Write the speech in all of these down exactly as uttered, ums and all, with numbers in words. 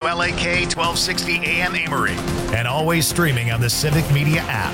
L A K twelve sixty A M Amory. And always streaming on the Civic Media app.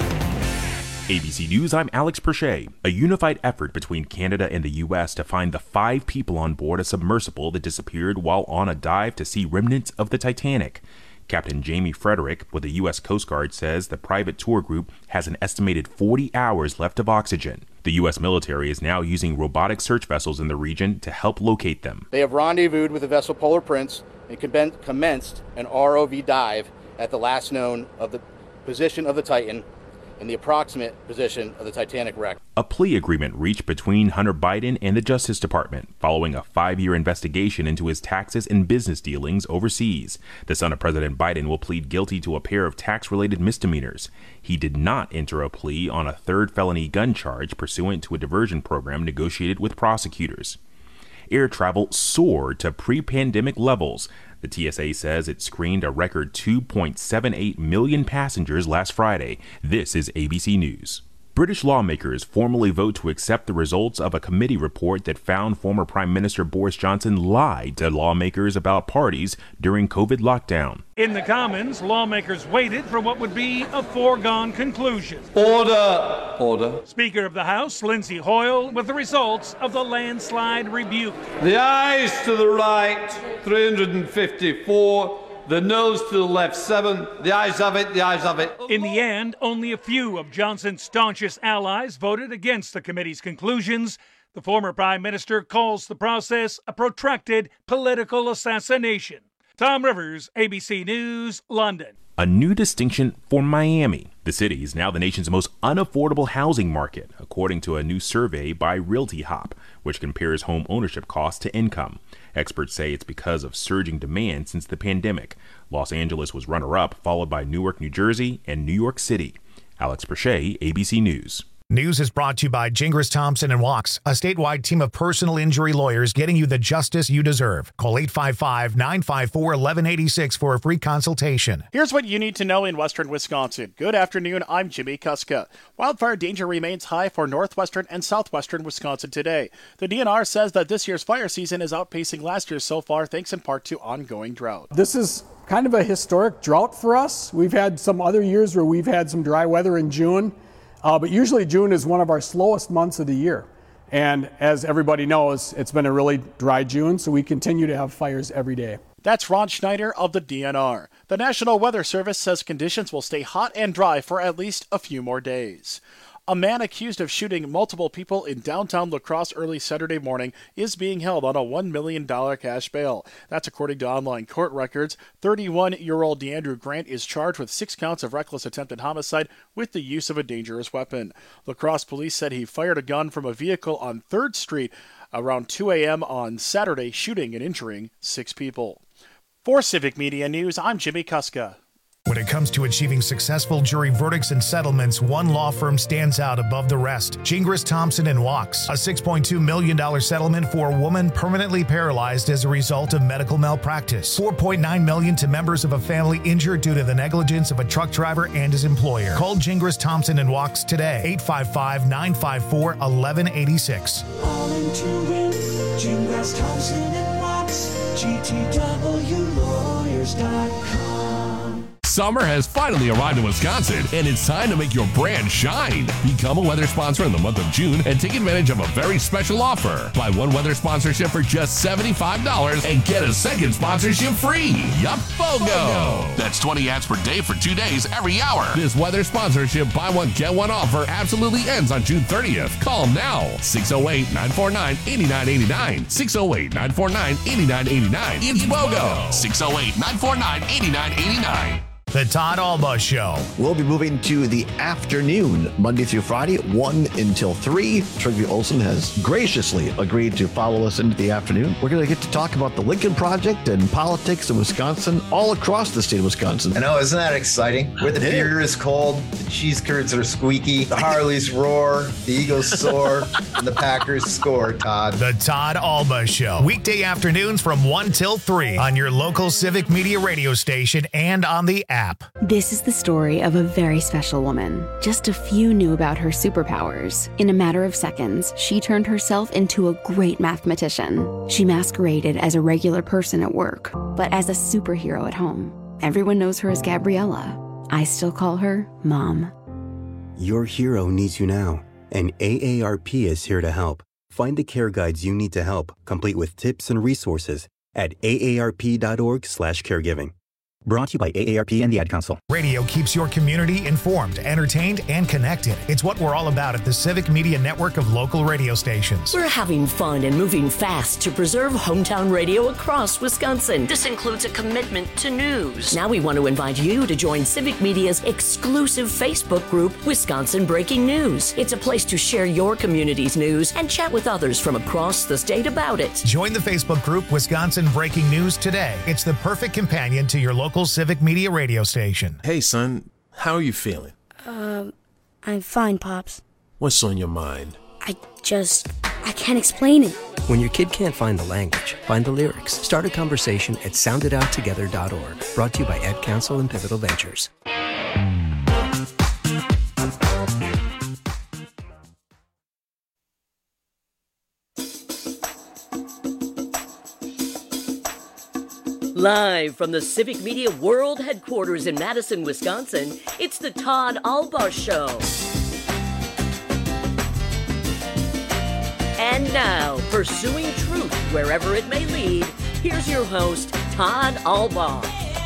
A B C News, I'm Alex Perche. A unified effort between Canada and the U S to find the five people on board a submersible that disappeared while on a dive to see remnants of the Titanic. Captain Jamie Frederick with the U S Coast Guard says the private tour group has an estimated forty hours left of oxygen. The U S military is now using robotic search vessels in the region to help locate them. They have rendezvoused with the vessel Polar Prince and commenced an R O V dive at the last known of the position of the Titan and the approximate position of the Titanic wreck. A plea agreement reached between Hunter Biden and the Justice Department following a five-year investigation into his taxes and business dealings overseas. The son of President Biden will plead guilty to a pair of tax-related misdemeanors. He did not enter a plea on a third felony gun charge pursuant to a diversion program negotiated with prosecutors. Air travel soared to pre-pandemic levels. The T S A says it screened a record two point seven eight million passengers last Friday. This is A B C News. British lawmakers formally vote to accept the results of a committee report that found former Prime Minister Boris Johnson lied to lawmakers about parties during COVID lockdown. In the Commons, lawmakers waited for what would be a foregone conclusion. Order! Order. Speaker of the House, Lindsay Hoyle, with the results of the landslide rebuke. The ayes to the right, three hundred fifty-four. The noes to the left, seven. The ayes have it, the ayes have it. In the end, only a few of Johnson's staunchest allies voted against the committee's conclusions. The former prime minister calls the process a protracted political assassination. Tom Rivers, A B C News, London. A new distinction for Miami. The city is now the nation's most unaffordable housing market, according to a new survey by RealtyHop, which compares home ownership costs to income. Experts say it's because of surging demand since the pandemic. Los Angeles was runner-up, followed by Newark, New Jersey, and New York City. Alex Perche, A B C News. News is brought to you by Gingras Thompson and Walks, a statewide team of personal injury lawyers getting you the justice you deserve. Call eight five five, nine five four, one one eight six for a free consultation. Here's what you need to know in western Wisconsin. Good afternoon, I'm Jimmy Kuska. Wildfire danger remains high for northwestern and southwestern Wisconsin today. The D N R says that this year's fire season is outpacing last year's so far, thanks in part to ongoing drought. This is kind of a historic drought for us. We've had some other years where we've had some dry weather in June. Uh, but usually June is one of our slowest months of the year. And as everybody knows, it's been a really dry June, so we continue to have fires every day. That's Ron Schneider of the D N R. The National Weather Service says conditions will stay hot and dry for at least a few more days. A man accused of shooting multiple people in downtown La Crosse early Saturday morning is being held on a one million dollars cash bail. That's according to online court records. thirty-one-year-old DeAndrew Grant is charged with six counts of reckless attempted homicide with the use of a dangerous weapon. La Crosse police said he fired a gun from a vehicle on third Street around two a.m. on Saturday, shooting and injuring six people. For Civic Media News, I'm Jimmy Kuska. When it comes to achieving successful jury verdicts and settlements, one law firm stands out above the rest. Gingras Thompson and Walks, a six point two million dollars settlement for a woman permanently paralyzed as a result of medical malpractice. four point nine million dollars to members of a family injured due to the negligence of a truck driver and his employer. Call Gingras Thompson and Walks today, eight five five, nine five four, one one eight six. All into it, Gingras Thompson and Walks, G T W lawyers dot com. Summer has finally arrived in Wisconsin, and it's time to make your brand shine. Become a weather sponsor in the month of June and take advantage of a very special offer. Buy one weather sponsorship for just seventy-five dollars and get a second sponsorship free. Yup, BOGO! That's twenty ads per day for two days every hour. This weather sponsorship buy one, get one offer absolutely ends on June thirtieth. Call them now. six oh eight, nine four nine, eight nine eight nine. six oh eight, nine four nine, eight nine eight nine. It's BOGO! six oh eight, nine four nine, eight nine eight nine. The Todd Alba Show. We'll be moving to the afternoon, Monday through Friday, one until three. Trygve Olsen has graciously agreed to follow us into the afternoon. We're going to get to talk about the Lincoln Project and politics in Wisconsin, all across the state of Wisconsin. I know, isn't that exciting? Where the beer is cold, the cheese curds are squeaky, the Harleys roar, the Eagles soar, and the Packers score, Todd. The Todd Alba Show. Weekday afternoons from one till three on your local Civic Media radio station and on the app. app. This is the story of a very special woman. Just a few knew about her superpowers. In a matter of seconds, she turned herself into a great mathematician. She masqueraded as a regular person at work, but as a superhero at home. Everyone knows her as Gabriella. I still call her Mom. Your hero needs you now, and A A R P is here to help. Find the care guides you need to help, complete with tips and resources at A A R P dot org slash caregiving. Brought to you by A A R P and the Ad Council. Radio keeps your community informed, entertained, and connected. It's what we're all about at the Civic Media Network of local radio stations. We're having fun and moving fast to preserve hometown radio across Wisconsin. This includes a commitment to news. Now we want to invite you to join Civic Media's exclusive Facebook group, Wisconsin Breaking News. It's a place to share your community's news and chat with others from across the state about it. Join the Facebook group Wisconsin Breaking News today. It's the perfect companion to your local Civic Media radio station. Hey, son, how are you feeling? Um, I'm fine, Pops. What's on your mind? I just, I can't explain it. When your kid can't find the language, find the lyrics. Start a conversation at sound it out together dot org. Brought to you by Ad Council and Pivotal Ventures. Live from the Civic Media World Headquarters in Madison, Wisconsin, it's the Todd Albaugh Show. And now, pursuing truth wherever it may lead, here's your host, Todd Albaugh.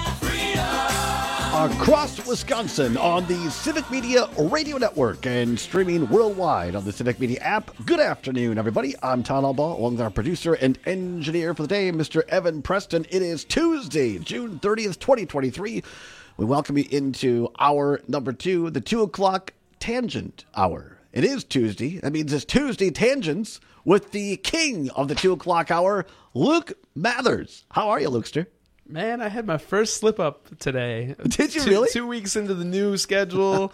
Across Wisconsin on the Civic Media Radio Network and streaming worldwide on the Civic Media app. Good afternoon, everybody. I'm Todd Albaugh, along with our producer and engineer for the day, Mister Evan Preston. It is Tuesday, June thirtieth, twenty twenty-three. We welcome you into hour number two, the two o'clock Tangent Hour. It is Tuesday. That means it's Tuesday Tangents with the king of the two o'clock hour, Luke Mathers. How are you, Lukester? Man, I had my first slip up today. Did you two, really? Two weeks into the new schedule,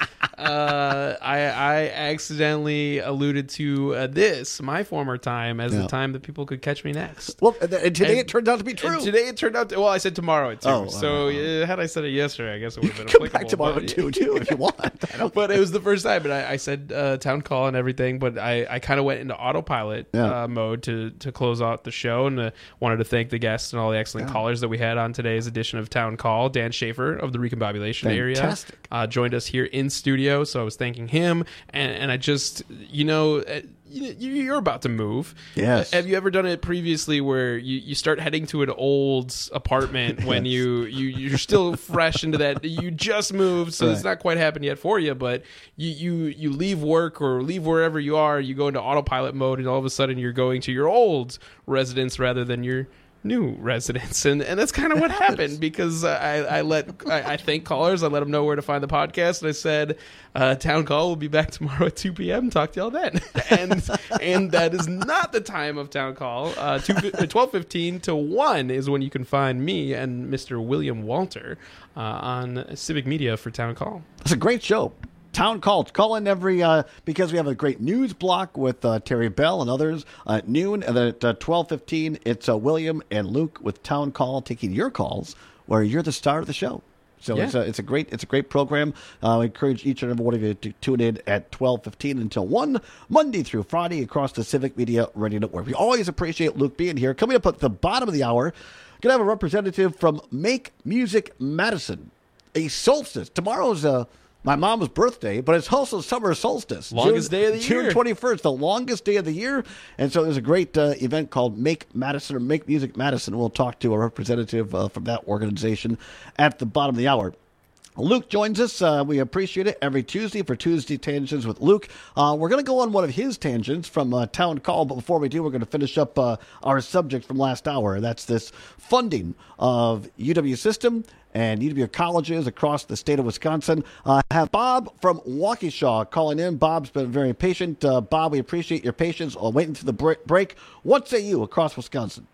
uh, I, I accidentally alluded to uh, this, my former time, as Yeah. the time that people could catch me next. Well, and and today And- it turned out to be true. And today it turned out to, well, I said tomorrow at two. Oh, so uh, uh, had I said it yesterday, I guess it would have been Come applicable. back tomorrow but- at two, too, if you want. I don't but it was the first time, and I, I said uh, town call and everything, but I, I kind of went into autopilot Yeah. uh, mode to, to close out the show, and uh, wanted to thank the guests and all the excellent Yeah. callers that we had on today's edition of Town Call. Dan Schaefer of the Recombobulation area Fantastic. uh, joined us here in studio, so I was thanking him, and, and I just, you know... Uh, you- you're about to move. Yes. Uh, have you ever done it previously where you, you start heading to an old apartment when Yes. you, you, you're still fresh into that? You just moved, so it's Right. not quite happened yet for you, but you, you, you leave work or leave wherever you are, you go into autopilot mode, and all of a sudden you're going to your old residence rather than your new residence, and and that's kind of what happened, because I, I let I, I thank callers, I let them know where to find the podcast, and I said uh, Town Call will be back tomorrow at two p.m. Talk to y'all then. and and that is not the time of Town Call. uh, twelve fifteen to one is when you can find me and Mister William Walter uh, on Civic Media for Town Call. It's a great show. Town Call. Call in every, uh, because we have a great news block with uh, Terry Bell and others uh, at noon. And then at uh, twelve fifteen, it's uh, William and Luke with Town Call taking your calls, where you're the star of the show. So Yeah. it's a it's a great it's a great program. Uh, I encourage each and every one of you to tune in at twelve fifteen until one, Monday through Friday across the Civic Media Radio Network. We always appreciate Luke being here. Coming up at the bottom of the hour, going to have a representative from Make Music Madison. A solstice. Tomorrow's uh, my mom's birthday, but it's also summer solstice. Longest June, day of the June year. twenty-first, the longest day of the year. And so there's a great uh, event called Make Madison or Make Music Madison. We'll talk to a representative uh, from that organization at the bottom of the hour. Luke joins us. Uh, we appreciate it every Tuesday for Tuesday Tangents with Luke. Uh, we're going to go on one of his tangents from uh, Town Call, but before we do, we're going to finish up uh, our subject from last hour. That's this funding of U W System and U W colleges across the state of Wisconsin. Uh, have Bob from Waukesha calling in. Bob's been very patient. Uh, Bob, we appreciate your patience. I'll wait until the break. break. What say you across Wisconsin?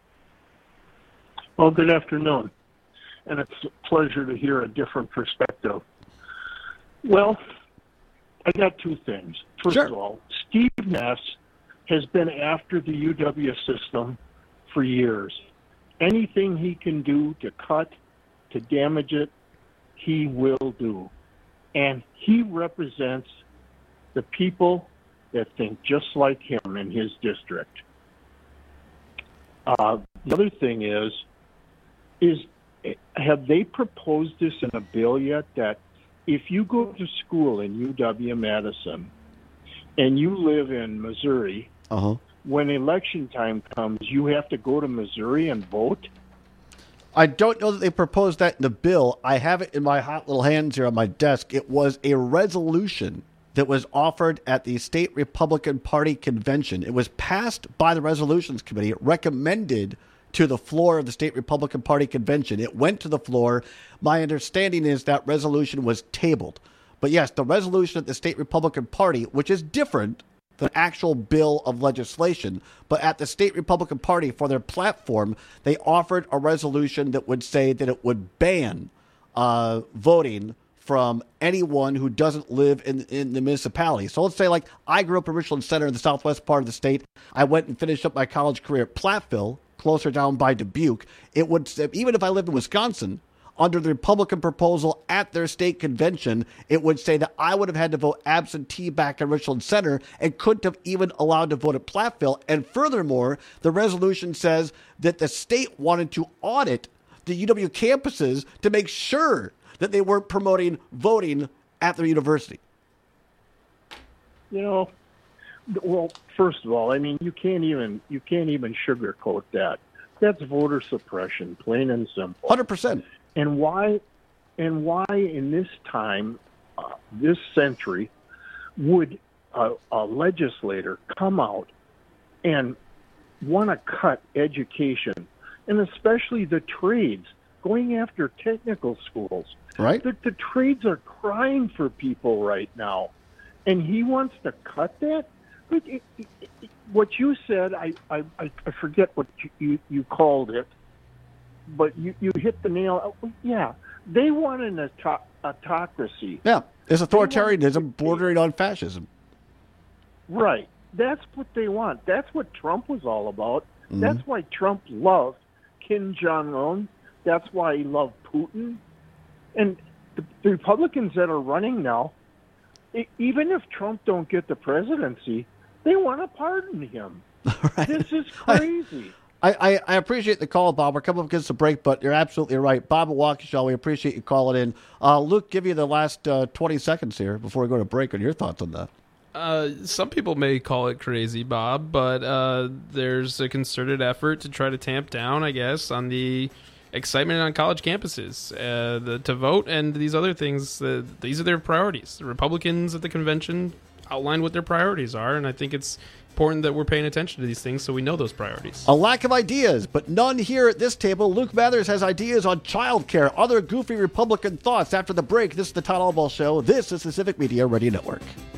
Well, good afternoon. And it's a pleasure to hear a different perspective. Well, I got two things. First Sure. of all, Steve Ness has been after the U W system for years. Anything he can do to cut, to damage it, he will do. And he represents the people that think just like him in his district. Uh, the other thing is, is have they proposed this in a bill yet that if you go to school in U W-Madison and you live in Missouri, uh-huh. when election time comes, you have to go to Missouri and vote? I don't know that they proposed that in the bill. I have it in my hot little hands here on my desk. It was a resolution that was offered at the State Republican Party convention. It was passed by the Resolutions Committee, recommended to the floor of the State Republican Party convention. It went to the floor. My understanding is that resolution was tabled. But yes, the resolution at the State Republican Party, which is different than actual bill of legislation, but at the State Republican Party for their platform, they offered a resolution that would say that it would ban uh, voting from anyone who doesn't live in, in the municipality. So let's say, like, I grew up in Richland Center in the southwest part of the state. I went and finished up my college career at Platteville, closer down by Dubuque. It would, even if I lived in Wisconsin, under the Republican proposal at their state convention, it would say that I would have had to vote absentee back in Richland Center and couldn't have even allowed to vote at Platteville. And furthermore, the resolution says that the state wanted to audit the U W campuses to make sure that they weren't promoting voting at their university. You know, well, first of all, I mean, you can't even you can't even sugarcoat that. That's voter suppression, plain and simple. one hundred percent. And why, and why in this time, uh, this century, would a, a legislator come out and want to cut education, and especially the trades, going after technical schools? Right. The, the trades are crying for people right now, and he wants to cut that? But it, it, it, what you said, I, I, I forget what you, you, you called it, but you, you hit the nail. Yeah, they want an auto- autocracy. Yeah, it's authoritarianism bordering on fascism. Right. That's what they want. That's what Trump was all about. Mm-hmm. That's why Trump loved Kim Jong-un. That's why he loved Putin. And the, the Republicans that are running now, it, even if Trump don't get the presidency, they want to pardon him. Right. This is crazy. I, I, I appreciate the call, Bob. We're coming up against the break, but you're absolutely right. Bob and Waukesha, we appreciate you calling in. Uh, Luke, give you the last uh, twenty seconds here before we go to break on your thoughts on that. Uh, some people may call it crazy, Bob, but uh, there's a concerted effort to try to tamp down, I guess, on the excitement on college campuses uh, the, to vote and these other things. Uh, these are their priorities. The Republicans at the convention outlined what their priorities are, and I think it's important that we're paying attention to these things so we know those priorities. A lack of ideas, but none here at this table. Luke Mathers has ideas on childcare, other goofy Republican thoughts. After the break, this is the Todd Albaugh Show. This is the Civic Media Radio Network.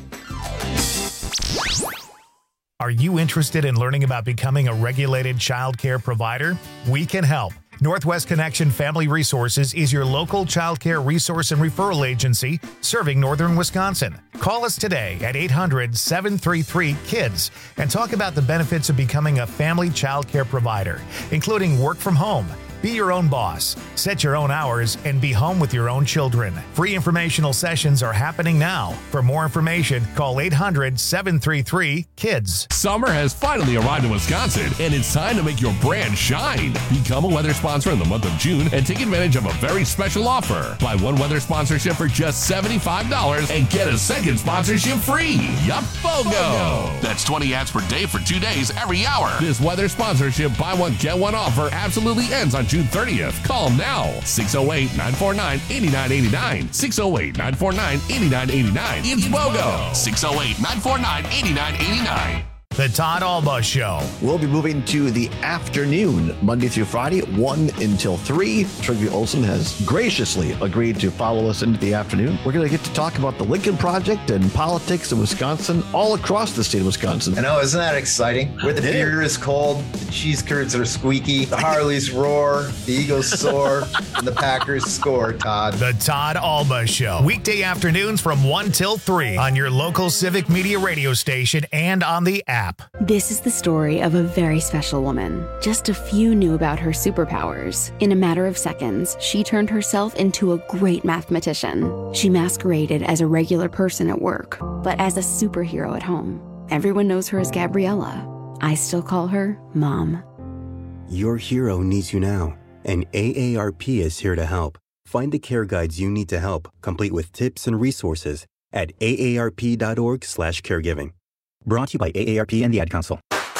Are you interested in learning about becoming a regulated child care provider? We can help. Northwest Connection Family Resources is your local child care resource and referral agency serving northern Wisconsin. Call us today at eight hundred, seven three three, KIDS and talk about the benefits of becoming a family child care provider, including work from home, be your own boss, set your own hours, and be home with your own children. Free informational sessions are happening now. For more information, call eight hundred, seven three three, KIDS. Summer has finally arrived in Wisconsin, and it's time to make your brand shine. Become a weather sponsor in the month of June and take advantage of a very special offer. Buy one weather sponsorship for just seventy-five dollars and get a second sponsorship free. Yup, BOGO! That's twenty ads per day for two days every hour. This weather sponsorship buy one, get one offer absolutely ends on June thirtieth. Call now. six oh eight, nine four nine, eight nine eight nine. six oh eight, nine four nine, eight nine eight nine. It's BOGO. six oh eight, nine four nine, eight nine eight nine. The Todd Albaugh Show. We'll be moving to the afternoon, Monday through Friday, one until three. Trygve Olsen has graciously agreed to follow us into the afternoon. We're going to get to talk about the Lincoln Project and politics in Wisconsin, all across the state of Wisconsin. I know, isn't that exciting? Where the beer is cold, the cheese curds are squeaky, the Harleys roar, the Eagles soar, and the Packers score, Todd. The Todd Albaugh Show. Weekday afternoons from one till three on your local Civic Media radio station and on the app. app. This is the story of a very special woman. Just a few knew about her superpowers. In a matter of seconds, she turned herself into a great mathematician. She masqueraded as a regular person at work, but as a superhero at home. Everyone knows her as Gabriella. I still call her Mom. Your hero needs you now, and A A R P is here to help. Find the care guides you need to help, complete with tips and resources at A A R P dot org slash caregiving. Brought to you by A A R P and the Ad Council.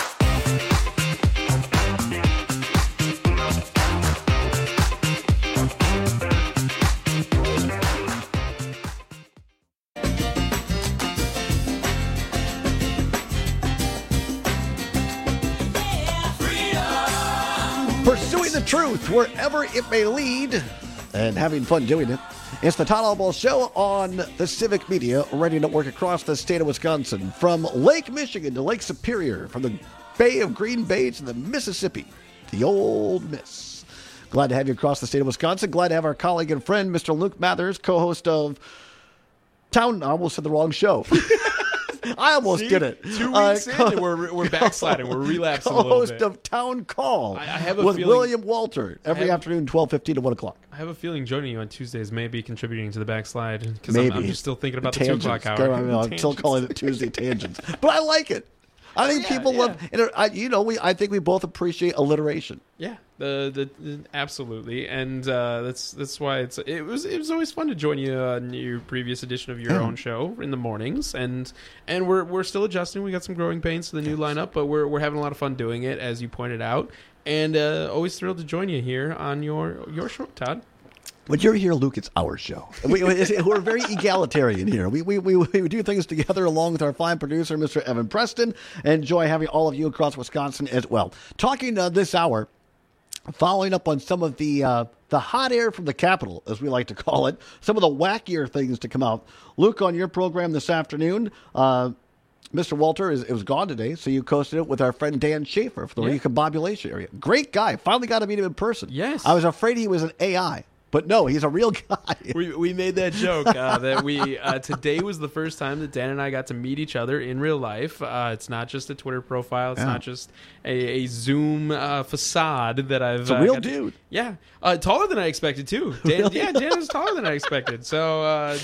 Pursuing the truth wherever it may lead and having fun doing it. It's the Todd Albaugh Show on the Civic Media, ready to work across the state of Wisconsin, from Lake Michigan to Lake Superior, from the Bay of Green Bay to the Mississippi, the Ole Miss. Glad to have you across the state of Wisconsin. Glad to have our colleague and friend, Mister Luke Mathers, co-host of Town. I almost said the wrong show. I almost See? did it. Two Uh, weeks in, and we're, we're backsliding. We're relapsing a little Co-host bit. of Town Call I, I have a with feeling, William Walter every have- afternoon, twelve fifteen to one o'clock. I have a feeling joining you on Tuesdays may be contributing to the backslide because I'm, Maybe. I'm just still thinking about the, Tangents. two o'clock hour. I mean, I'm still calling it Tuesday Tangents. But I like it. I think Yeah, people yeah. love, and I, you know, we. I think we both appreciate alliteration. Yeah, the, the the absolutely, and uh, that's that's why it's it was it was always fun to join you on your previous edition of your Yeah. own show in the mornings, and and we're we're still adjusting. We got some growing pains to the new lineup, but we're we're having a lot of fun doing it, as you pointed out, and uh, always thrilled to join you here on your your show, Todd. When you're here, Luke, it's our show. We, we're very egalitarian here. We, we, we, we do things together along with our fine producer, Mister Evan Preston. Enjoy having all of you across Wisconsin as well. Talking uh, this hour, following up on some of the uh, the hot air from the Capitol, as we like to call it, some of the wackier things to come out. Luke, on your program this afternoon, uh, Mister Walter is it was gone today, so you co-hosted it with our friend Dan Schaefer for the Yeah. recombobulation area. Great guy. Finally got to meet him in person. Yes. I was afraid he was an A I. But no, he's a real guy. We we made that joke uh, that we uh, today was the first time that Dan and I got to meet each other in real life. Uh, it's not just a Twitter profile. It's Yeah. not just a, a Zoom uh, facade that I've. It's a uh, real got to- dude. yeah, uh, taller than I expected too. Dan, Really? Yeah, Dan is taller than I expected. So uh,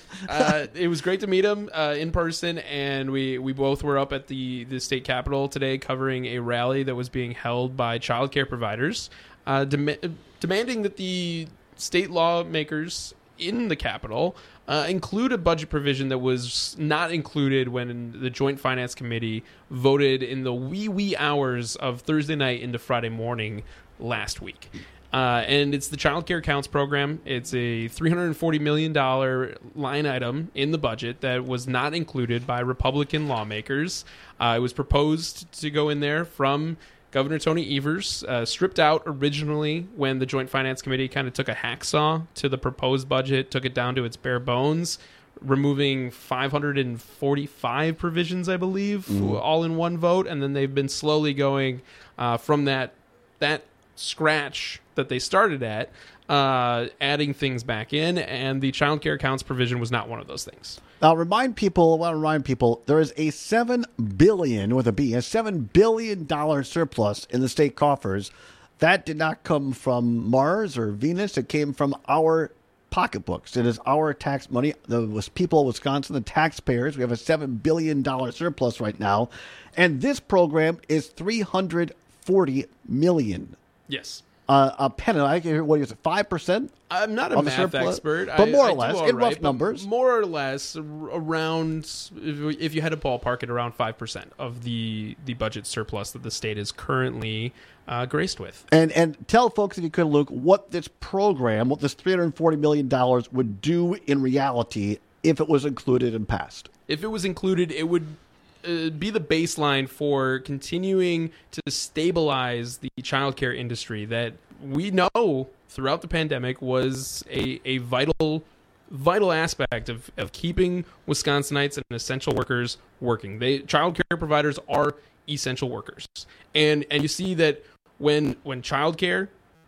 uh, it was great to meet him uh, in person, and we, we both were up at the the state capitol today covering a rally that was being held by childcare providers, uh, dem- demanding that the state lawmakers in the Capitol uh, include a budget provision that was not included when the Joint Finance Committee voted in the wee wee hours of Thursday night into Friday morning last week. Uh, and it's the Child Care Counts program. It's a three hundred forty million dollars line item in the budget that was not included by Republican lawmakers. Uh, it was proposed to go in there from Governor Tony Evers, uh, stripped out originally when the Joint Finance Committee kind of took a hacksaw to the proposed budget, took it down to its bare bones, removing five hundred forty-five provisions, I believe, Mhm. all in one vote. And then they've been slowly going uh, from that that scratch that they started at, uh, adding things back in. And the Child Care Counts provision was not one of those things. I'll remind people, I want to remind people, there is a seven billion dollars with a B, a seven billion dollars surplus in the state coffers. That did not come from Mars or Venus. It came from our pocketbooks. It is our tax money. The was people of Wisconsin, the taxpayers. We have a seven billion dollars surplus right now. And this program is three hundred forty million dollars. Yes. Uh, a penny, I can hear, what is it, five percent? I'm not a of the math surplus? expert, But I- more I or do less, all in right, rough but numbers. more or less, ar- around, if we- if you had to ballpark it, around five percent of the, the budget surplus that the state is currently uh, graced with. And and tell folks, if you could, Luke, what this program, what this three hundred forty million dollars would do in reality if it was included and passed. If it was included, it would uh, be the baseline for continuing to stabilize the childcare industry that we know throughout the pandemic was a, a vital vital aspect of, of keeping Wisconsinites and essential workers working. They childcare providers are essential workers. And and you see that when when childcare,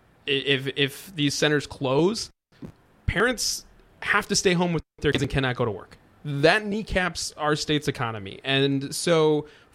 if if these centers close, parents have to stay home with their kids and cannot go to work. That kneecaps our state's economy. And so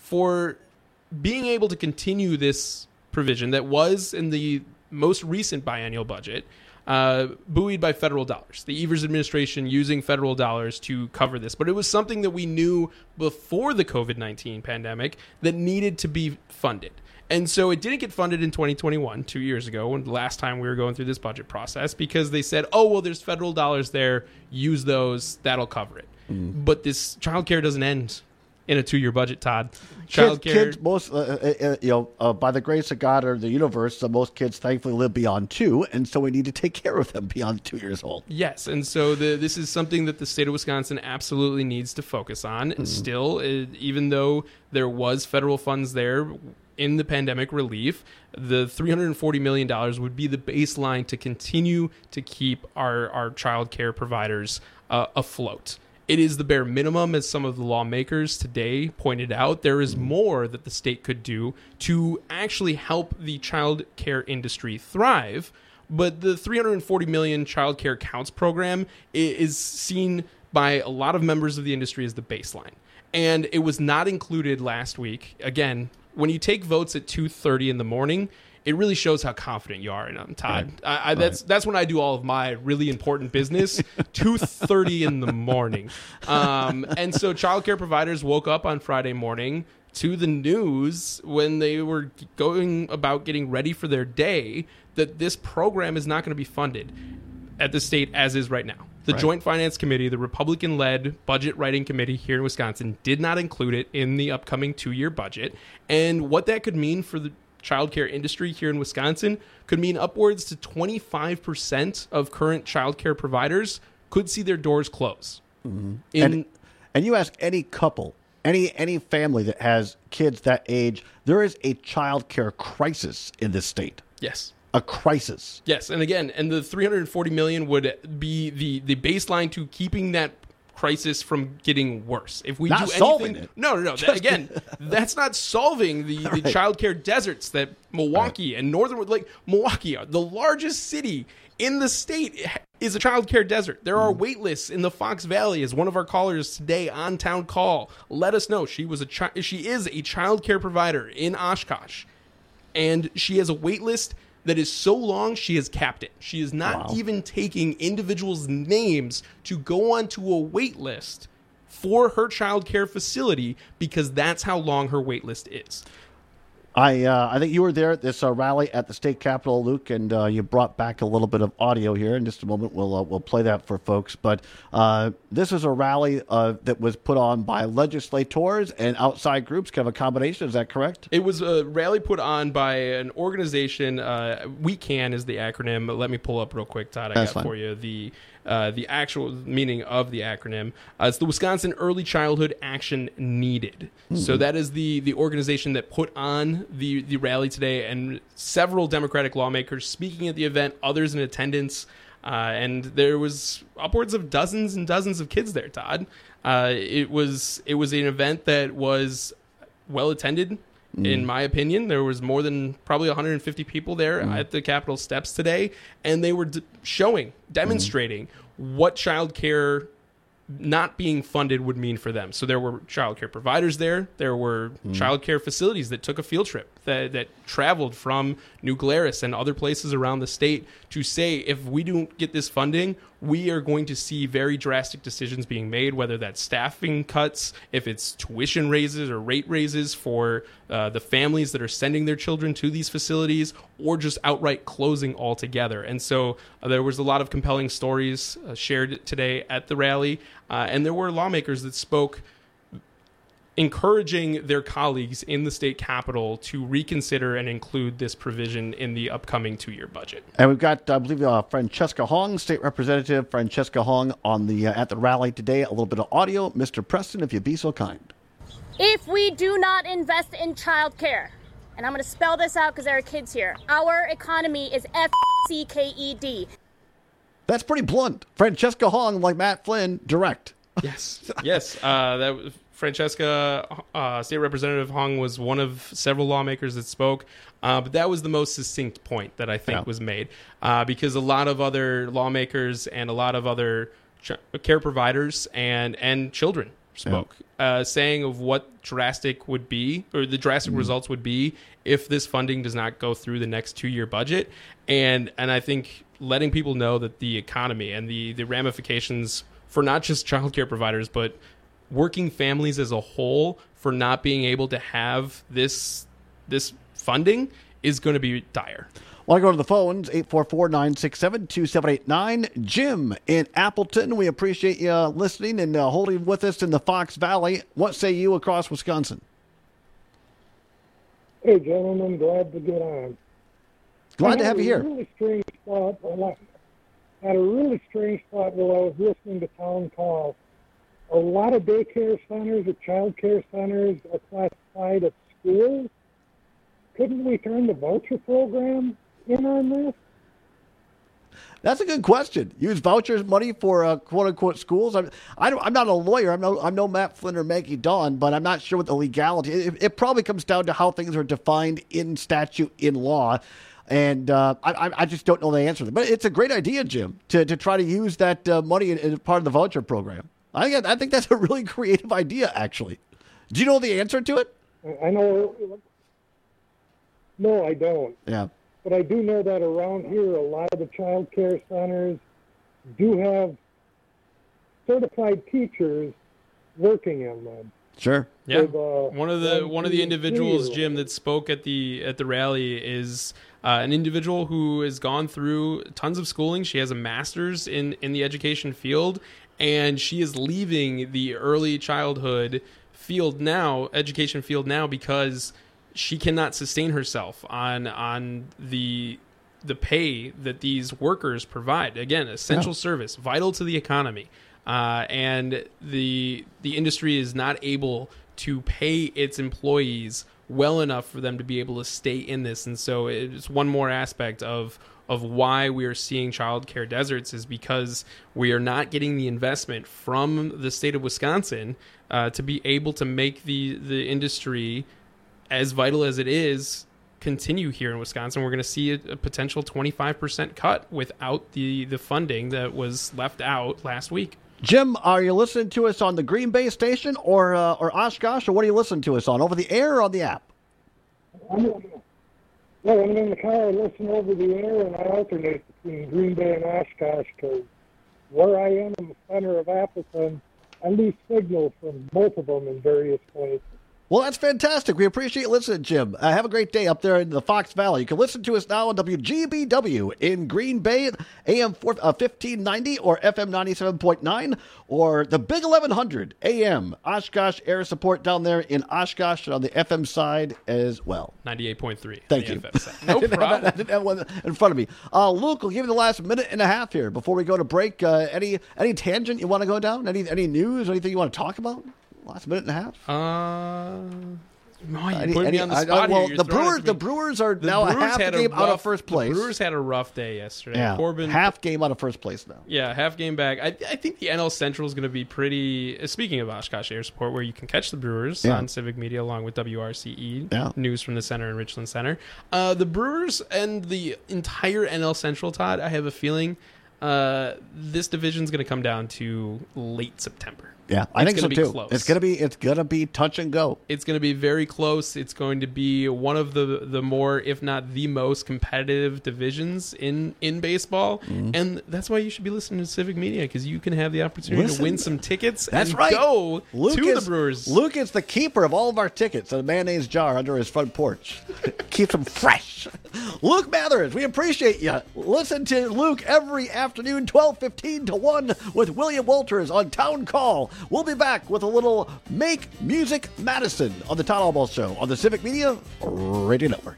for being able to continue this provision that was in the most recent biennial budget, uh, buoyed by federal dollars. The Evers administration using federal dollars to cover this. But it was something that we knew before the covid nineteen pandemic that needed to be funded. And so it didn't get funded in twenty twenty-one, two years ago, when the last time we were going through this budget process, because they said, oh, well, there's federal dollars there. Use those. That'll cover it. Mm. But this childcare doesn't end in a two-year budget, Todd. Kids, Childcare, kids most, uh, uh, you know, uh, by the grace of God or the universe, uh, most kids thankfully live beyond two, and so we need to take care of them beyond two years old. Yes, and so the, this is something that the state of Wisconsin absolutely needs to focus on. Mm-hmm. Still, uh, even though there was federal funds there in the pandemic relief, the three hundred forty million dollars would be the baseline to continue to keep our, our child care providers uh, afloat. It is the bare minimum, as some of the lawmakers today pointed out. There is more that the state could do to actually help the child care industry thrive. But the three hundred forty million dollars Child Care Counts program is seen by a lot of members of the industry as the baseline. And it was not included last week. Again, when you take votes at two thirty in the morning, it really shows how confident you are in them, Todd. Right. I, I, that's right. That's when I do all of my really important business, two thirty in the morning. Um, and so childcare providers woke up on Friday morning to the news when they were going about getting ready for their day that this program is not going to be funded at the state as is right now. The right. Joint Finance Committee, the Republican-led budget writing committee here in Wisconsin, did not include it in the upcoming two-year budget. And what that could mean for the childcare industry here in Wisconsin could mean upwards to twenty-five percent of current childcare providers could see their doors close. Mm-hmm. In, and, and you ask any couple, any any family that has kids that age, there is a childcare crisis in this state. Yes. A crisis. Yes, and again, and the three hundred forty million dollars would be the, the baseline to keeping that crisis from getting worse. If we not do solving anything, it. no, no, no. That, again, that's not solving the, the right. childcare deserts that Milwaukee right. and Northern, like Milwaukee, the largest city in the state, is a childcare desert. There are mm. wait lists in the Fox Valley. As one of our callers today on Town Call let us know, she was a chi- she is a childcare provider in Oshkosh, and she has a wait list that is so long, she has capped it. She is not wow. even taking individuals' names to go onto a wait list for her child care facility because that's how long her wait list is. I uh, I think you were there at this uh, rally at the state capitol, Luke, and uh, you brought back a little bit of audio here. In just a moment, we'll uh, we'll play that for folks. But uh, this is a rally uh, that was put on by legislators and outside groups, kind of a combination. Is that correct? It was a rally put on by an organization. Uh, We Can is the acronym. Let me pull up real quick, Todd. I That's got fine. for you the. Uh, the actual meaning of the acronym. Uh, it's the Wisconsin Early Childhood Action Needed. Mm-hmm. So that is the the organization that put on the, the rally today, and several Democratic lawmakers speaking at the event, others in attendance, uh, and there was upwards of dozens and dozens of kids there, Todd. Uh, it was it was an event that was well attended. Mm. In my opinion, there was more than probably one hundred fifty people there mm. at the Capitol steps today, and they were d- showing, demonstrating mm. what child care not being funded would mean for them. So there were child care providers there. There were mm. child care facilities that took a field trip, that, that traveled from New Glarus and other places around the state to say, if we don't get this funding, we are going to see very drastic decisions being made, whether that's staffing cuts, if it's tuition raises or rate raises for uh, the families that are sending their children to these facilities, or just outright closing altogether. And so uh, there was a lot of compelling stories uh, shared today at the rally, uh, and there were lawmakers that spoke encouraging their colleagues in the state capitol to reconsider and include this provision in the upcoming two-year budget. And we've got, I believe, uh, Francesca Hong, State Representative Francesca Hong, on the uh, at the rally today. A little bit of audio. Mister Preston, if you'd be so kind. If we do not invest in childcare, and I'm going to spell this out because there are kids here, our economy is F C K E D. That's pretty blunt. Francesca Hong, like Matt Flynn, direct. Yes, yes. Uh, that was Francesca, uh, State Representative Hong, was one of several lawmakers that spoke, uh, but that was the most succinct point that I think yeah. was made, uh, because a lot of other lawmakers and a lot of other ch- care providers and, and children spoke, yeah. uh, saying of what drastic would be, or the drastic mm. results would be if this funding does not go through the next two-year budget. And and I think letting people know that the economy and the, the ramifications for not just childcare providers, but working families as a whole for not being able to have this this funding is going to be dire. Want to go to the phones, eight four four, nine six seven, two seven eight nine. Jim in Appleton, we appreciate you uh, listening and uh, holding with us in the Fox Valley. What say you across Wisconsin? Hey, gentlemen, glad to get on. Glad to have you here. Really strange thought. I had a really strange thought while I was listening to Town Call. A lot of daycare centers or child care centers are classified as schools. Couldn't we turn the voucher program in on this? That's a good question. Use vouchers money for uh, quote-unquote schools? I'm, I don't, I'm not a lawyer. I'm no, I'm no Matt Flynn or Maggie Dawn, but I'm not sure what the legality is. It, it probably comes down to how things are defined in statute, in law. And uh, I, I just don't know the answer. But it's a great idea, Jim, to, to try to use that uh, money as part of the voucher program. I think, I think that's a really creative idea, actually. Do you know the answer to it? I know. No, I don't. Yeah. But I do know that around here, a lot of the child care centers do have certified teachers working in them. Sure. Yeah. With, uh, one of the one, one of the two, individuals, three. Jim, that spoke at the at the rally is uh, an individual who has gone through tons of schooling. She has a master's in in the education field, and she is leaving the early childhood field now, education field now, because she cannot sustain herself on on the the pay that these workers provide. Again, essential yeah. service, vital to the economy, uh, and the the industry is not able to pay its employees well enough for them to be able to stay in this. And so it's one more aspect of of why we are seeing childcare deserts, is because we are not getting the investment from the state of Wisconsin uh, to be able to make the the industry, as vital as it is, continue here in Wisconsin. We're going to see a, a potential twenty-five percent cut without the, the funding that was left out last week. Jim, are you listening to us on the Green Bay station or uh, or Oshkosh, or what are you listening to us on, over the air or on the app? I'm, well, I'm in the car, I listen over the air, and I alternate between Green Bay and Oshkosh, because where I am in the center of Appleton, I lose signal from both of them in various places. Well, that's fantastic. We appreciate you listening, Jim. Uh, have a great day up there in the Fox Valley. You can listen to us now on W G B W in Green Bay, A M fifteen ninety or F M ninety-seven point nine, or the Big eleven hundred A M Oshkosh Air Support down there in Oshkosh and on the F M side as well. ninety-eight point three. Thank you. F M side. No I didn't problem. Have, I didn't have one in front of me. Uh, Luke, we'll give you the last minute and a half here before we go to break. Uh, any any tangent you want to go down? Any any news? Anything you want to talk about? Last minute and a half. Uh, no, you any, put any, me on the I, spot I, well, here. the Brewers, the Brewers are the now Brewers a half had game a out of rough, first place. The Brewers had a rough day yesterday. Yeah, Corbin, half game out of first place now. Yeah, half game back. I, I think the N L Central is going to be pretty. Uh, speaking of Oshkosh Air Support, where you can catch the Brewers yeah. on Civic Media along with W R C E yeah. news from the center and Richland Center. Uh, the Brewers and the entire N L Central, Todd, I have a feeling uh, this division is going to come down to late September. Yeah, I it's think so be too. Close. It's gonna be it's gonna be touch and go. It's gonna be very close. It's going to be one of the the more, if not the most, competitive divisions in in baseball, mm-hmm. and that's why you should be listening to Civic Media, because you can have the opportunity Listen, to win some tickets. That's and right. Go Luke to is, the Brewers. Luke is the keeper of all of our tickets in a mayonnaise jar under his front porch. Keeps them fresh. Luke Mathers, we appreciate you. Listen to Luke every afternoon, twelve fifteen to one, with William Walters on Town Call. We'll be back with a little Make Music Madison on the Todd Albaugh Show on the Civic Media Radio Network.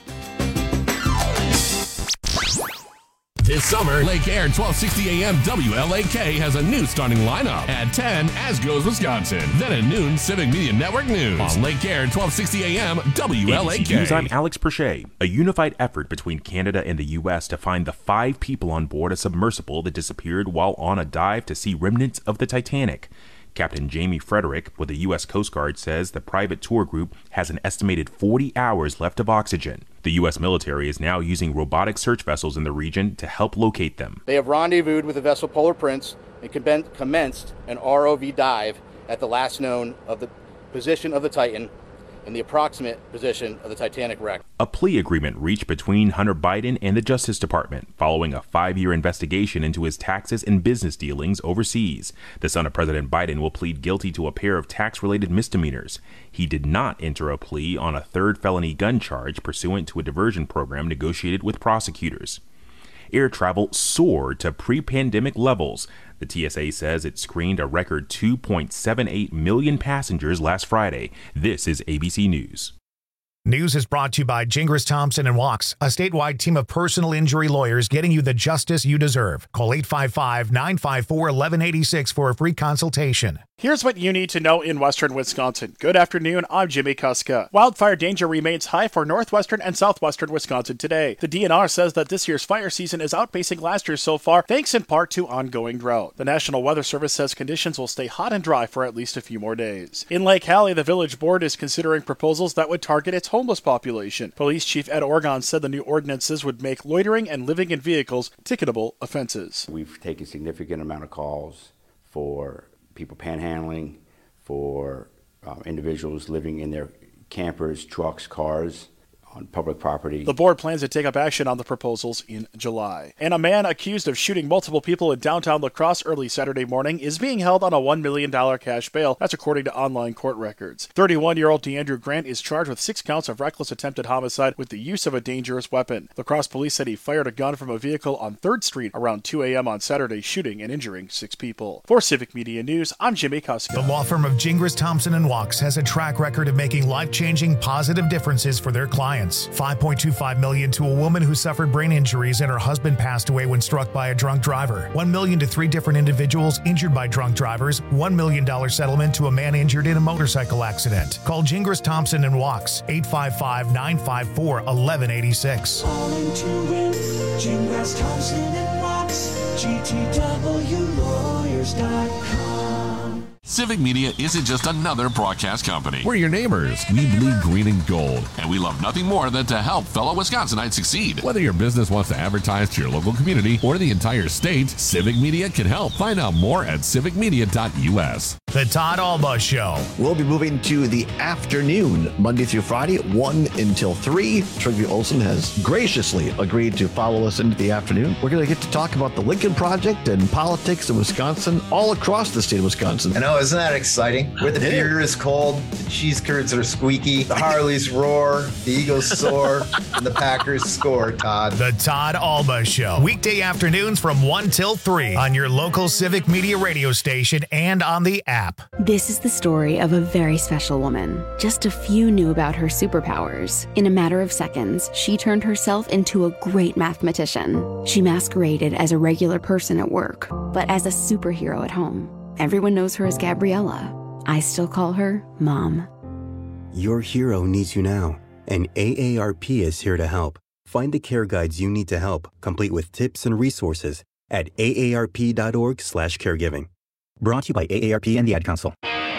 This summer, Lake Air twelve sixty A M W L A K has a new starting lineup. At ten, As Goes Wisconsin. Then at noon, Civic Media Network News. On Lake Air twelve sixty A M W L A K. A B C News, I'm Alex Perche. A unified effort between Canada and the U S to find the five people on board a submersible that disappeared while on a dive to see remnants of the Titanic. Captain Jamie Frederick with the U S Coast Guard says the private tour group has an estimated forty hours left of oxygen. The U S military is now using robotic search vessels in the region to help locate them. They have rendezvoused with the vessel Polar Prince and commenced an R O V dive at the last known of the position of the Titan and the approximate position of the Titanic wreck. A plea agreement reached between Hunter Biden and the Justice Department following a five-year investigation into his taxes and business dealings overseas. The son of President Biden will plead guilty to a pair of tax-related misdemeanors. He did not enter a plea on a third felony gun charge pursuant to a diversion program negotiated with prosecutors. Air travel soared to pre-pandemic levels. The T S A says it screened a record two point seven eight million passengers last Friday. This is A B C News. News is brought to you by Gingras Thompson and Walks, a statewide team of personal injury lawyers getting you the justice you deserve. Call eight five five, nine five four, one one eight six for a free consultation. Here's what you need to know in western Wisconsin. Good afternoon, I'm Jimmy Kuska. Wildfire danger remains high for northwestern and southwestern Wisconsin today. The D N R says that this year's fire season is outpacing last year's so far, thanks in part to ongoing drought. The National Weather Service says conditions will stay hot and dry for at least a few more days. In Lake Hallie, the village board is considering proposals that would target its homeless population. Police Chief Ed Orgon said the new ordinances would make loitering and living in vehicles ticketable offenses. We've taken a significant amount of calls for people panhandling, for uh, individuals living in their campers, trucks, cars on public property. The board plans to take up action on the proposals in July. And a man accused of shooting multiple people in downtown La Crosse early Saturday morning is being held on a one million dollars cash bail. That's according to online court records. thirty-one-year-old DeAndrew Grant is charged with six counts of reckless attempted homicide with the use of a dangerous weapon. La Crosse police said he fired a gun from a vehicle on third Street around two a.m. on Saturday, shooting and injuring six people. For Civic Media News, I'm Jimmy Kuska. The law firm of Gingras Thompson and Walks has a track record of making life-changing positive differences for their clients. five point two five million dollars to a woman who suffered brain injuries and her husband passed away when struck by a drunk driver. one million dollars to three different individuals injured by drunk drivers. one million dollars settlement to a man injured in a motorcycle accident. Call Gingras Thompson and Walks, eight five five, nine five four, one one eight six. Calling to win, Gingras Thompson and Walks, G T W lawyers dot com. Civic Media isn't just another broadcast company. We're your neighbors. We bleed green and gold, and we love nothing more than to help fellow Wisconsinites succeed. Whether your business wants to advertise to your local community or the entire state, Civic Media can help. Find out more at civic media dot u s. The Todd Alba Show. We'll be moving to the afternoon, Monday through Friday, one until three. Trygve Olsen has graciously agreed to follow us into the afternoon. We're going to get to talk about the Lincoln Project and politics in Wisconsin, all across the state of Wisconsin. I know, isn't that exciting? Where the beer is cold, the cheese curds are squeaky, the Harleys roar, the Eagles soar, and the Packers score, Todd. The Todd Alba Show. Weekday afternoons from one till three on your local Civic Media radio station and on the app. This is the story of a very special woman. Just a few knew about her superpowers. In a matter of seconds, she turned herself into a great mathematician. She masqueraded as a regular person at work, but as a superhero at home. Everyone knows her as Gabriella. I still call her Mom. Your hero needs you now, and A A R P is here to help. Find the care guides you need to help, complete with tips and resources at A A R P dot org slash caregiving. Brought to you by A A R P and the Ad Council.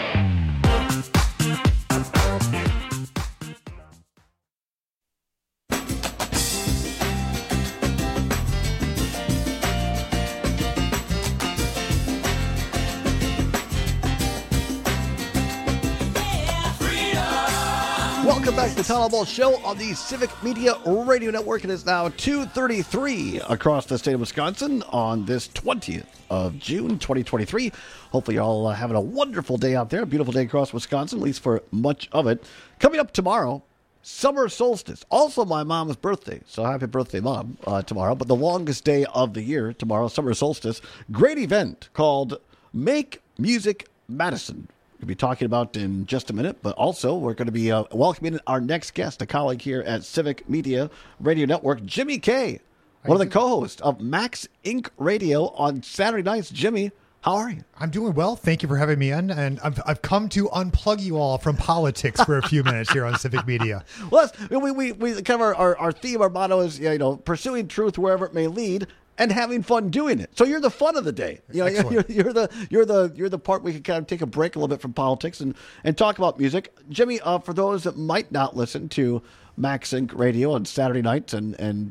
Welcome back to the Todd Alba Show on the Civic Media Radio Network. It is now two thirty-three across the state of Wisconsin on this twentieth of June, twenty twenty-three. Hopefully you're all uh, having a wonderful day out there. A beautiful day across Wisconsin, at least for much of it. Coming up tomorrow, summer solstice. Also my mom's birthday. So happy birthday, Mom, uh, tomorrow. But the longest day of the year, tomorrow, summer solstice. Great event called Make Music Madison. We'll be talking about in just a minute, but also we're going to be uh, welcoming our next guest, a colleague here at Civic Media Radio Network, Jimmy Kay, one of the co-hosts of Max Incorporated. Radio on Saturday nights. Jimmy, how are you? I'm doing well. Thank you for having me in, and I've, I've come to unplug you all from politics for a few minutes here on Civic Media. Well, that's, we, we, we kind of our, our, our theme, our motto is, you know, pursuing truth wherever it may lead, and having fun doing it. So you're the fun of the day. You know, you're, you're the you're the you're the part we can kind of take a break a little bit from politics and, and talk about music. Jimmy, uh, for those that might not listen to Max Inc Radio on Saturday nights and and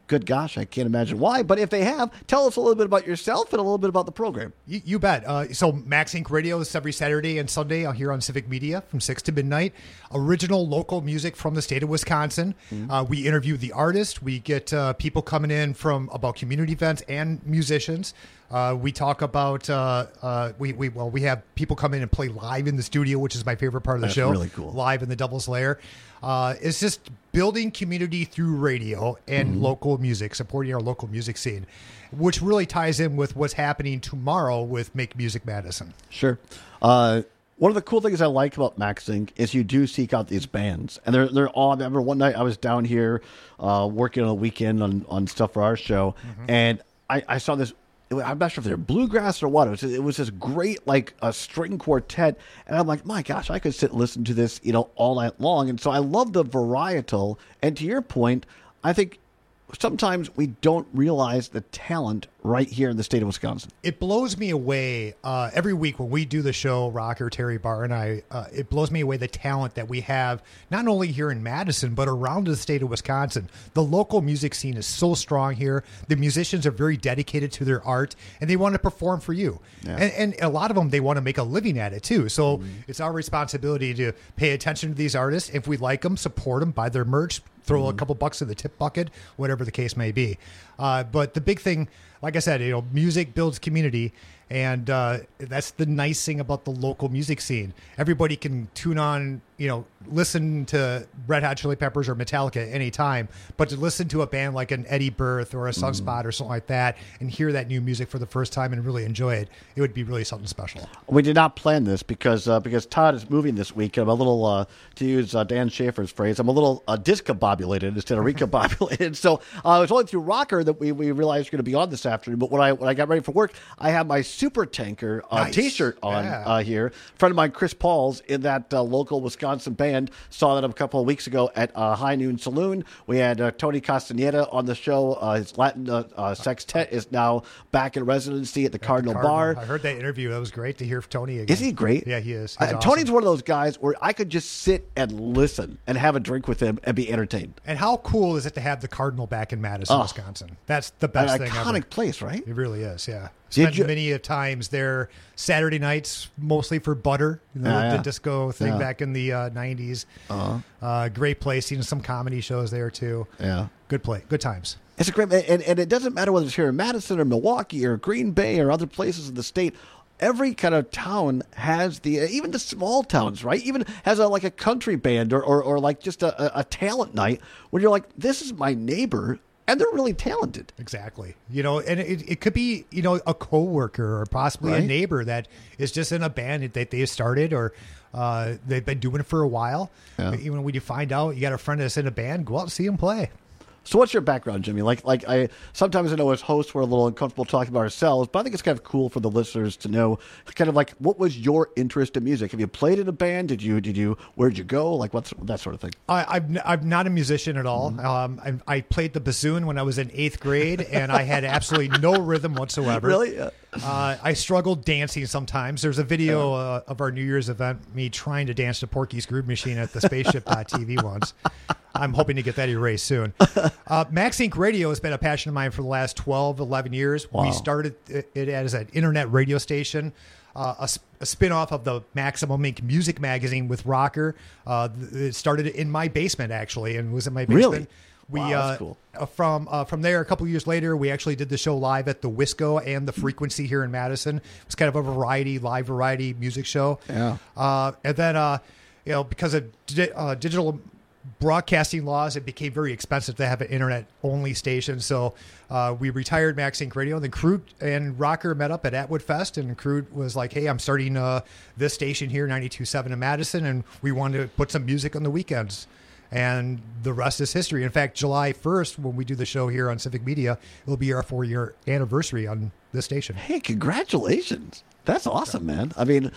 good gosh, I can't imagine why. But if they have, tell us a little bit about yourself and a little bit about the program. You, you bet. Uh, so Max Inc Radio is every Saturday and Sunday out here on Civic Media from six to midnight. Original local music from the state of Wisconsin. Mm-hmm. Uh, we interview the artist. We get uh, people coming in from about community events and musicians. Uh, we talk about uh, uh, we we well we have people come in and play live in the studio, which is my favorite part of the That's show. Really cool. Live in the Devil's Lair. Uh, it's just building community through radio and mm-hmm. local music, supporting our local music scene, which really ties in with what's happening tomorrow with Make Music Madison. Sure. Uh, one of the cool things I like about Max Inc is you do seek out these bands, and they're they're all. I remember one night I was down here uh, working on a weekend on on stuff for our show, mm-hmm. and I, I saw this. I'm not sure if they're bluegrass or what. It was, it was this great, like, a string quartet. And I'm like, my gosh, I could sit and listen to this, you know, all night long. And so I love the varietal. And to your point, I think sometimes we don't realize the talent right here in the state of Wisconsin. It blows me away uh, every week when we do the show, Rocker, Terry Barr, and I, uh, it blows me away the talent that we have, not only here in Madison, but around the state of Wisconsin. The local music scene is so strong here. The musicians are very dedicated to their art, and they want to perform for you. Yeah. And, and a lot of them, they want to make a living at it, too. So mm-hmm. it's our responsibility to pay attention to these artists. If we like them, support them, buy their merch, throw mm-hmm. a couple bucks in the tip bucket, whatever the case may be. Uh, but the big thing, like I said, you know, music builds community, and uh, that's the nice thing about the local music scene. Everybody can tune on, you know, listen to Red Hot Chili Peppers or Metallica at any time, but to listen to a band like an Eddie Birth or a Sunspot mm. or something like that and hear that new music for the first time and really enjoy it, it would be really something special. We did not plan this because uh, because Todd is moving this week. I'm a little, uh, to use uh, Dan Schaefer's phrase, I'm a little uh, discombobulated instead of recombobulated. So uh, it was only through Rocker that we, we realized we are going to be on this afternoon. But when I when I got ready for work, I have my Super Tanker uh, nice. T-shirt on yeah. uh, here. A friend of mine, Chris Pauls, in that uh, local Wisconsin band, saw that a couple of weeks ago at uh, High Noon Saloon. We had uh, Tony Castaneda on the show. Uh, his Latin uh, uh, sextet is now back in residency at the, at Cardinal, the Cardinal Bar. I heard that interview. That was great to hear from Tony again. Is he great? Yeah, he is. Uh, awesome. Tony's one of those guys where I could just sit and listen and have a drink with him and be entertained. And how cool is it to have the Cardinal back in Madison, oh, Wisconsin? That's the best an thing ever. Iconic place, right? It really is, yeah. Spent you, many of times there Saturday nights, mostly for Butter, you know, yeah, the, the disco thing yeah. back in the uh, nineties. Uh-huh. Uh, great place. Seen some comedy shows there, too. Yeah. Good play. Good times. It's a great, and, and it doesn't matter whether it's here in Madison or Milwaukee or Green Bay or other places in the state. Every kind of town has the, even the small towns, right? Even has a like a country band or, or, or like just a, a talent night where you're like, this is my neighbor. And they're really talented. Exactly. You know, and it, it could be, you know, a coworker or possibly right? a neighbor that is just in a band that they started or uh, they've been doing it for a while. Yeah. Even when you find out you got a friend that's in a band, go out and see them play. So what's your background, Jimmy? Like, like I sometimes I know as hosts we're a little uncomfortable talking about ourselves, but I think it's kind of cool for the listeners to know kind of like what was your interest in music? Have you played in a band? Did you, did you, where'd you go? Like what's that sort of thing? I, I'm, I'm not a musician at all. Mm-hmm. Um, I, I played the bassoon when I was in eighth grade and I had absolutely no rhythm whatsoever. Really? Yeah. Uh, I struggled dancing sometimes. There's a video uh, of our New Year's event, me trying to dance to Porky's Groove Machine at the spaceship dot T V once. I'm hoping to get that erased soon. Uh, Max Inc Radio has been a passion of mine for the last twelve, eleven years. Wow. We started it as an internet radio station, uh, a, a spin-off of the Maximum Inc Music magazine with Rocker. Uh, it started in my basement, actually, and was in my basement. Really? We, wow, that's cool. uh, from uh, from there, a couple of years later, we actually did the show live at the Wisco and the Frequency here in Madison. It was kind of a variety, live variety music show. Yeah. Uh, and then, uh, you know, because of di- uh, digital broadcasting laws, it became very expensive to have an internet-only station. So uh, we retired Max Inc Radio. Then Crude and Rocker met up at Atwood Fest, and Crude was like, hey, I'm starting uh, this station here, ninety-two point seven in Madison, and we wanted to put some music on the weekends. And the rest is history. In fact, July first, when we do the show here on Civic Media, it'll be our four-year anniversary on this station. Hey, congratulations. That's awesome, man. I mean,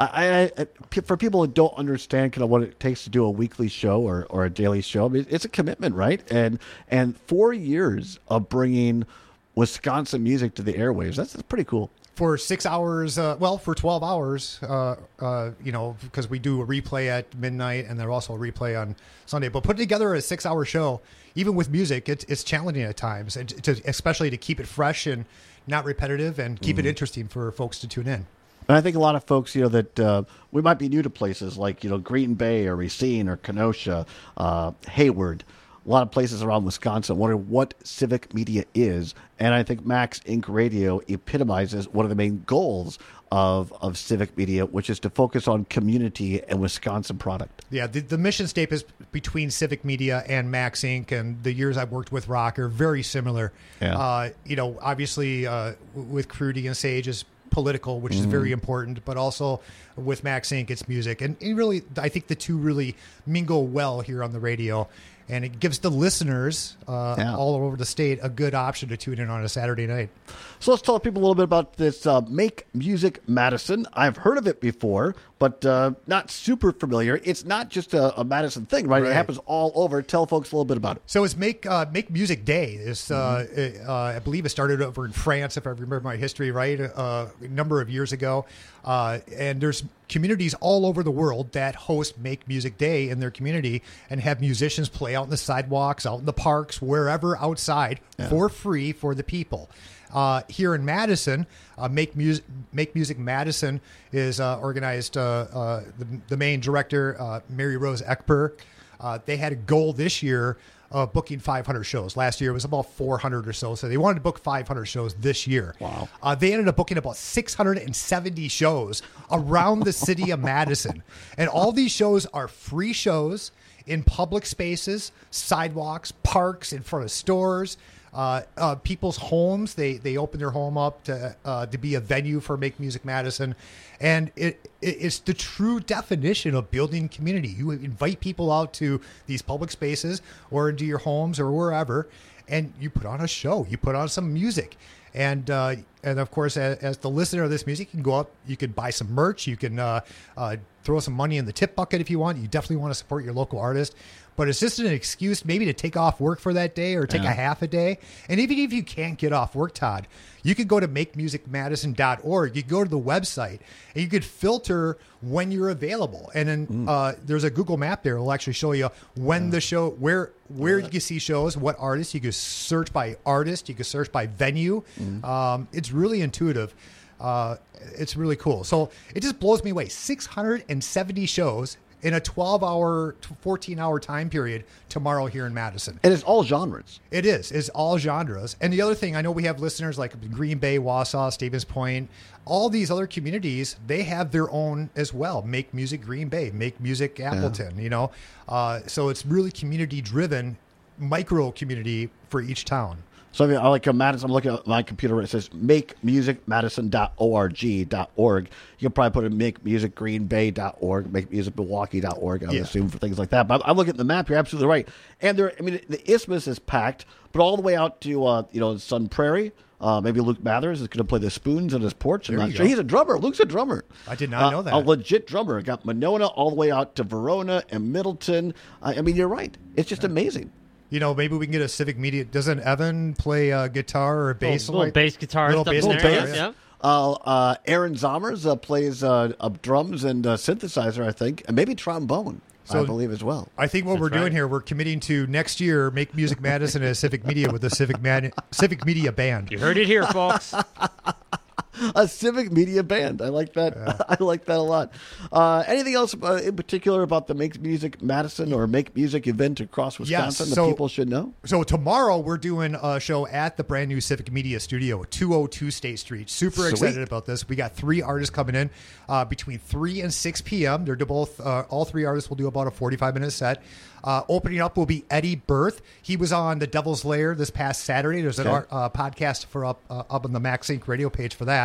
I, I, I, for people who don't understand kind of what it takes to do a weekly show or, or a daily show, I mean, it's a commitment, right? And and four years of bringing Wisconsin music to the airwaves. That's, that's pretty cool. For six hours, uh, well, for twelve hours, uh, uh, you know, because we do a replay at midnight and there's also a replay on Sunday. But putting together a six-hour show, even with music, it's, it's challenging at times, and to, especially to keep it fresh and not repetitive and keep Mm-hmm. it interesting for folks to tune in. And I think a lot of folks, you know, that uh, we might be new to places like, you know, Green Bay or Racine or Kenosha, uh, Hayward, a lot of places around Wisconsin wonder what civic media is. And I think Max Incorporated. Radio epitomizes one of the main goals of, of civic media, which is to focus on community and Wisconsin product. Yeah, the, the mission statement between Civic Media and Max Incorporated, and the years I've worked with Rock are very similar. Yeah. Uh, you know, obviously uh, with Crudy and Sage is political, which is Mhm. very important, but also with Max Incorporated, it's music. And, and really, I think the two really mingle well here on the radio. And it gives the listeners uh, Yeah. all over the state a good option to tune in on a Saturday night. So let's tell people a little bit about this uh, Make Music Madison. I've heard of it before, but uh, not super familiar. It's not just a, a Madison thing, right? Right. It happens all over. Tell folks a little bit about it. So it's Make uh, Make Music Day. It's, uh, it, uh, I believe it started over in France, if I remember my history right, uh, a number of years ago. Uh, and there's communities all over the world that host Make Music Day in their community and have musicians play out in the sidewalks, out in the parks, wherever outside Yeah. for free for the people. Uh, here in Madison, uh, Make Music Make Music Madison is uh, organized. Uh, uh, the, the main director, uh, Mary Rose Eckberg, uh, they had a goal this year of booking five hundred shows. Last year it was about four hundred or so, so they wanted to book five hundred shows this year. Wow! Uh, they ended up booking about six hundred seventy shows around the city of Madison, and all these shows are free shows in public spaces, sidewalks, parks, in front of stores. Uh, uh, people's homes. They they open their home up to uh, to be a venue for Make Music Madison, and it, it it's the true definition of building community. You invite people out to these public spaces or into your homes or wherever, and you put on a show. You put on some music, and uh, and of course, as, as the listener of this music, you can go up. You can buy some merch. You can uh, uh, throw some money in the tip bucket if you want. You definitely want to support your local artist. But it's just an excuse maybe to take off work for that day or take Yeah. a half a day. And even if you can't get off work, Todd, you could go to make music madison dot org. You could go to the website and you could filter when you're available. And then Mm. uh, there's a Google map there. It'll actually show you when the show, where where you can see shows, what artists. You can search by artist. You can search by venue. Mm. Um, it's really intuitive. Uh, it's really cool. So it just blows me away. six hundred seventy shows in a twelve hour, fourteen hour time period tomorrow here in Madison. And it's all genres. It is. It's all genres. And the other thing, I know we have listeners like Green Bay, Wausau, Stevens Point, all these other communities, they have their own as well. Make Music Green Bay, Make Music Appleton, you know. Uh, so it's really community driven, micro community for each town. So I, mean, I like a Madison. I'm looking at my computer. It says make music madison dot org. You can probably put in make music green bay dot org, make music milwaukee dot org. I would Yeah. assume for things like that. But I'm looking at the map. You're absolutely right. And there, I mean, the isthmus is packed, but all the way out to uh, you know Sun Prairie. Uh, maybe Luke Mathers is going to play the spoons on his porch. I'm There not you sure. go. He's a drummer. Luke's a drummer. I did not Uh, know that. A legit drummer. Got Monona all the way out to Verona and Middleton. I, I mean, you're right. It's just amazing. You know, maybe we can get a Civic Media. Doesn't Evan play uh, guitar or bass? little like- bass guitar Little stuff bass in guitar, there, yeah. yeah. Uh, uh, Aaron Zommers uh, plays uh, uh, drums and uh, synthesizer, I think, and maybe trombone, I believe, as well. I think what That's we're doing right. here, we're committing to next year make Music Madison as Civic Media with the Civic Mad- Civic Media Band. You heard it here, folks. A civic media band. I like that. I like that a lot. Uh, anything else uh, in particular about the Make Music Madison or Make Music event across Wisconsin that people should know? So tomorrow we're doing a show at the brand new Civic Media Studio, two oh two State Street. Super Sweet. excited about this. We got three artists coming in uh, between three and six p.m. They're both, uh, all three artists will do about a forty-five minute set. Uh, opening up will be Eddie Berth. He was on The Devil's Lair this past Saturday. There's an Okay. art, uh, podcast for up uh, up on the Max Incorporated radio page for that.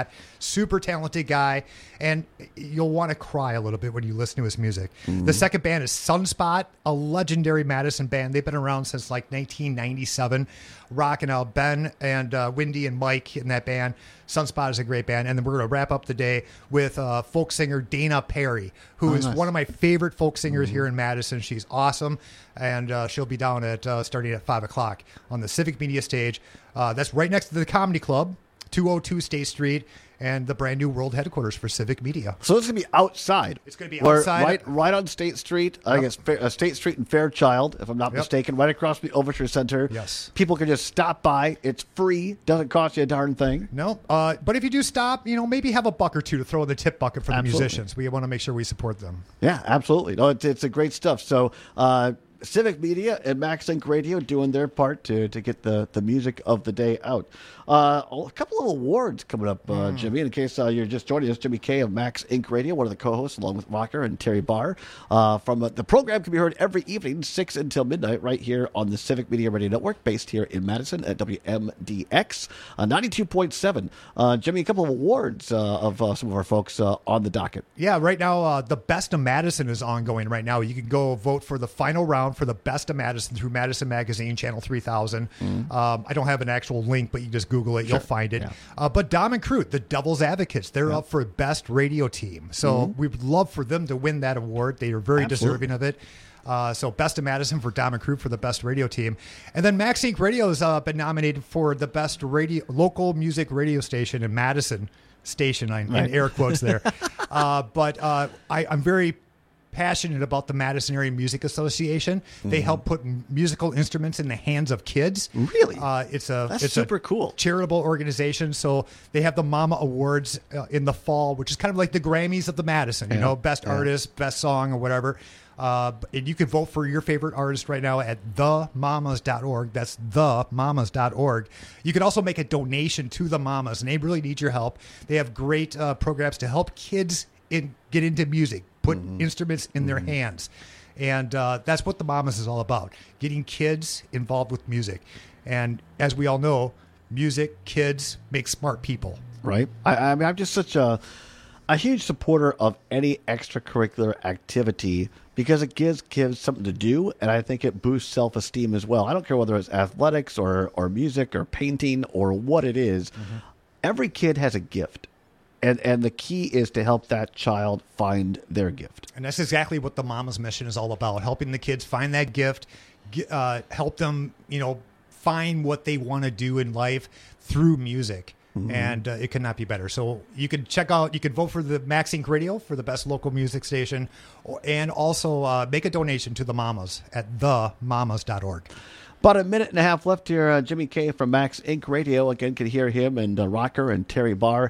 that. Super talented guy, and you'll want to cry a little bit when you listen to his music. Mm-hmm. The second band is Sunspot, a legendary Madison band. They've been around since like nineteen ninety-seven, rocking out. Ben and uh, Wendy and Mike in that band. Sunspot is a great band. And then we're going to wrap up the day with uh, folk singer Dana Perry, who oh, is nice. one of my favorite folk singers Mm-hmm. here in Madison. She's awesome, and uh, she'll be down at uh, starting at five o'clock on the Civic Media stage. Uh, that's right next to the Comedy Club, two oh two State Street, and the brand new world headquarters for Civic Media. So it's going to be outside. It's going to be We're outside. Right, right on State Street. I Yep. guess Fair, uh, State Street and Fairchild, if I'm not Yep. mistaken, right across from the Overture Center. Yes. People can just stop by. It's free. Doesn't cost you a darn thing. No, uh, but if you do stop, you know, maybe have a buck or two to throw in the tip bucket for the Absolutely. musicians. We want to make sure we support them. Yeah, absolutely. No, it's, it's a great stuff. So, uh, Civic Media and Max Inc Radio doing their part to to get the, the music of the day out. Uh, a couple of awards coming up, uh, Mm. Jimmy. In case uh, you're just joining us, Jimmy K of Max Inc Radio, one of the co-hosts, along with Rocker and Terry Barr. Uh, from uh, the program can be heard every evening, six until midnight, right here on the Civic Media Radio Network, based here in Madison at W M D X uh, ninety-two point seven. Uh, Jimmy, a couple of awards uh, of uh, some of our folks uh, on the docket. Yeah, right now, uh, the Best of Madison is ongoing right now. You can go vote for the final round for the Best of Madison through Madison Magazine, Channel three thousand. Mm-hmm. Um, I don't have an actual link, but you can just Google it. Sure. You'll find it. Yeah. Uh, but Dom and Crute, the Devil's Advocates, they're Yeah. up for Best Radio Team. So Mhm. we would love for them to win that award. They are very Absolutely. deserving of it. Uh, so Best of Madison for Dom and Crute for the Best Radio Team. And then Max Inc Radio has uh, been nominated for the Best radio local music radio station in Madison. Station, in, Right. in air quotes there. uh, but uh, I, I'm very passionate about the Madison Area Music Association. They Mhm. help put m- musical instruments in the hands of kids. Really? Uh, it's a That's it's super a cool. charitable organization. So they have the Mama Awards uh, in the fall, which is kind of like the Grammys of the Madison. You Yeah. know, best Yeah. artist, best song, or whatever. Uh, and you can vote for your favorite artist right now at the mamas dot org. That's the mamas dot org. You can also make a donation to the Mamas, and they really need your help. They have great uh, programs to help kids in, get into music, put instruments in their hands. And uh, that's what the Mamas is all about, getting kids involved with music. And as we all know, music, kids make smart people. Right. I, I mean, I'm just such a a huge supporter of any extracurricular activity because it gives kids something to do, and I think it boosts self-esteem as well. I don't care whether it's athletics or, or music or painting or what it is. Mm-hmm. Every kid has a gift, and, and the key is to help that child find their gift. And that's exactly what the Mama's mission is all about, helping the kids find that gift, g- uh, help them, you know, find what they want to do in life through music. Mhm. And uh, it could not be better. So you can check out, you can vote for the Max Inc Radio for the best local music station, or, and also uh, make a donation to the Mamas at the mamas dot org. About a minute and a half left here. Uh, Jimmy K from Max Inc Radio. Again, can hear him and uh, Rocker and Terry Barr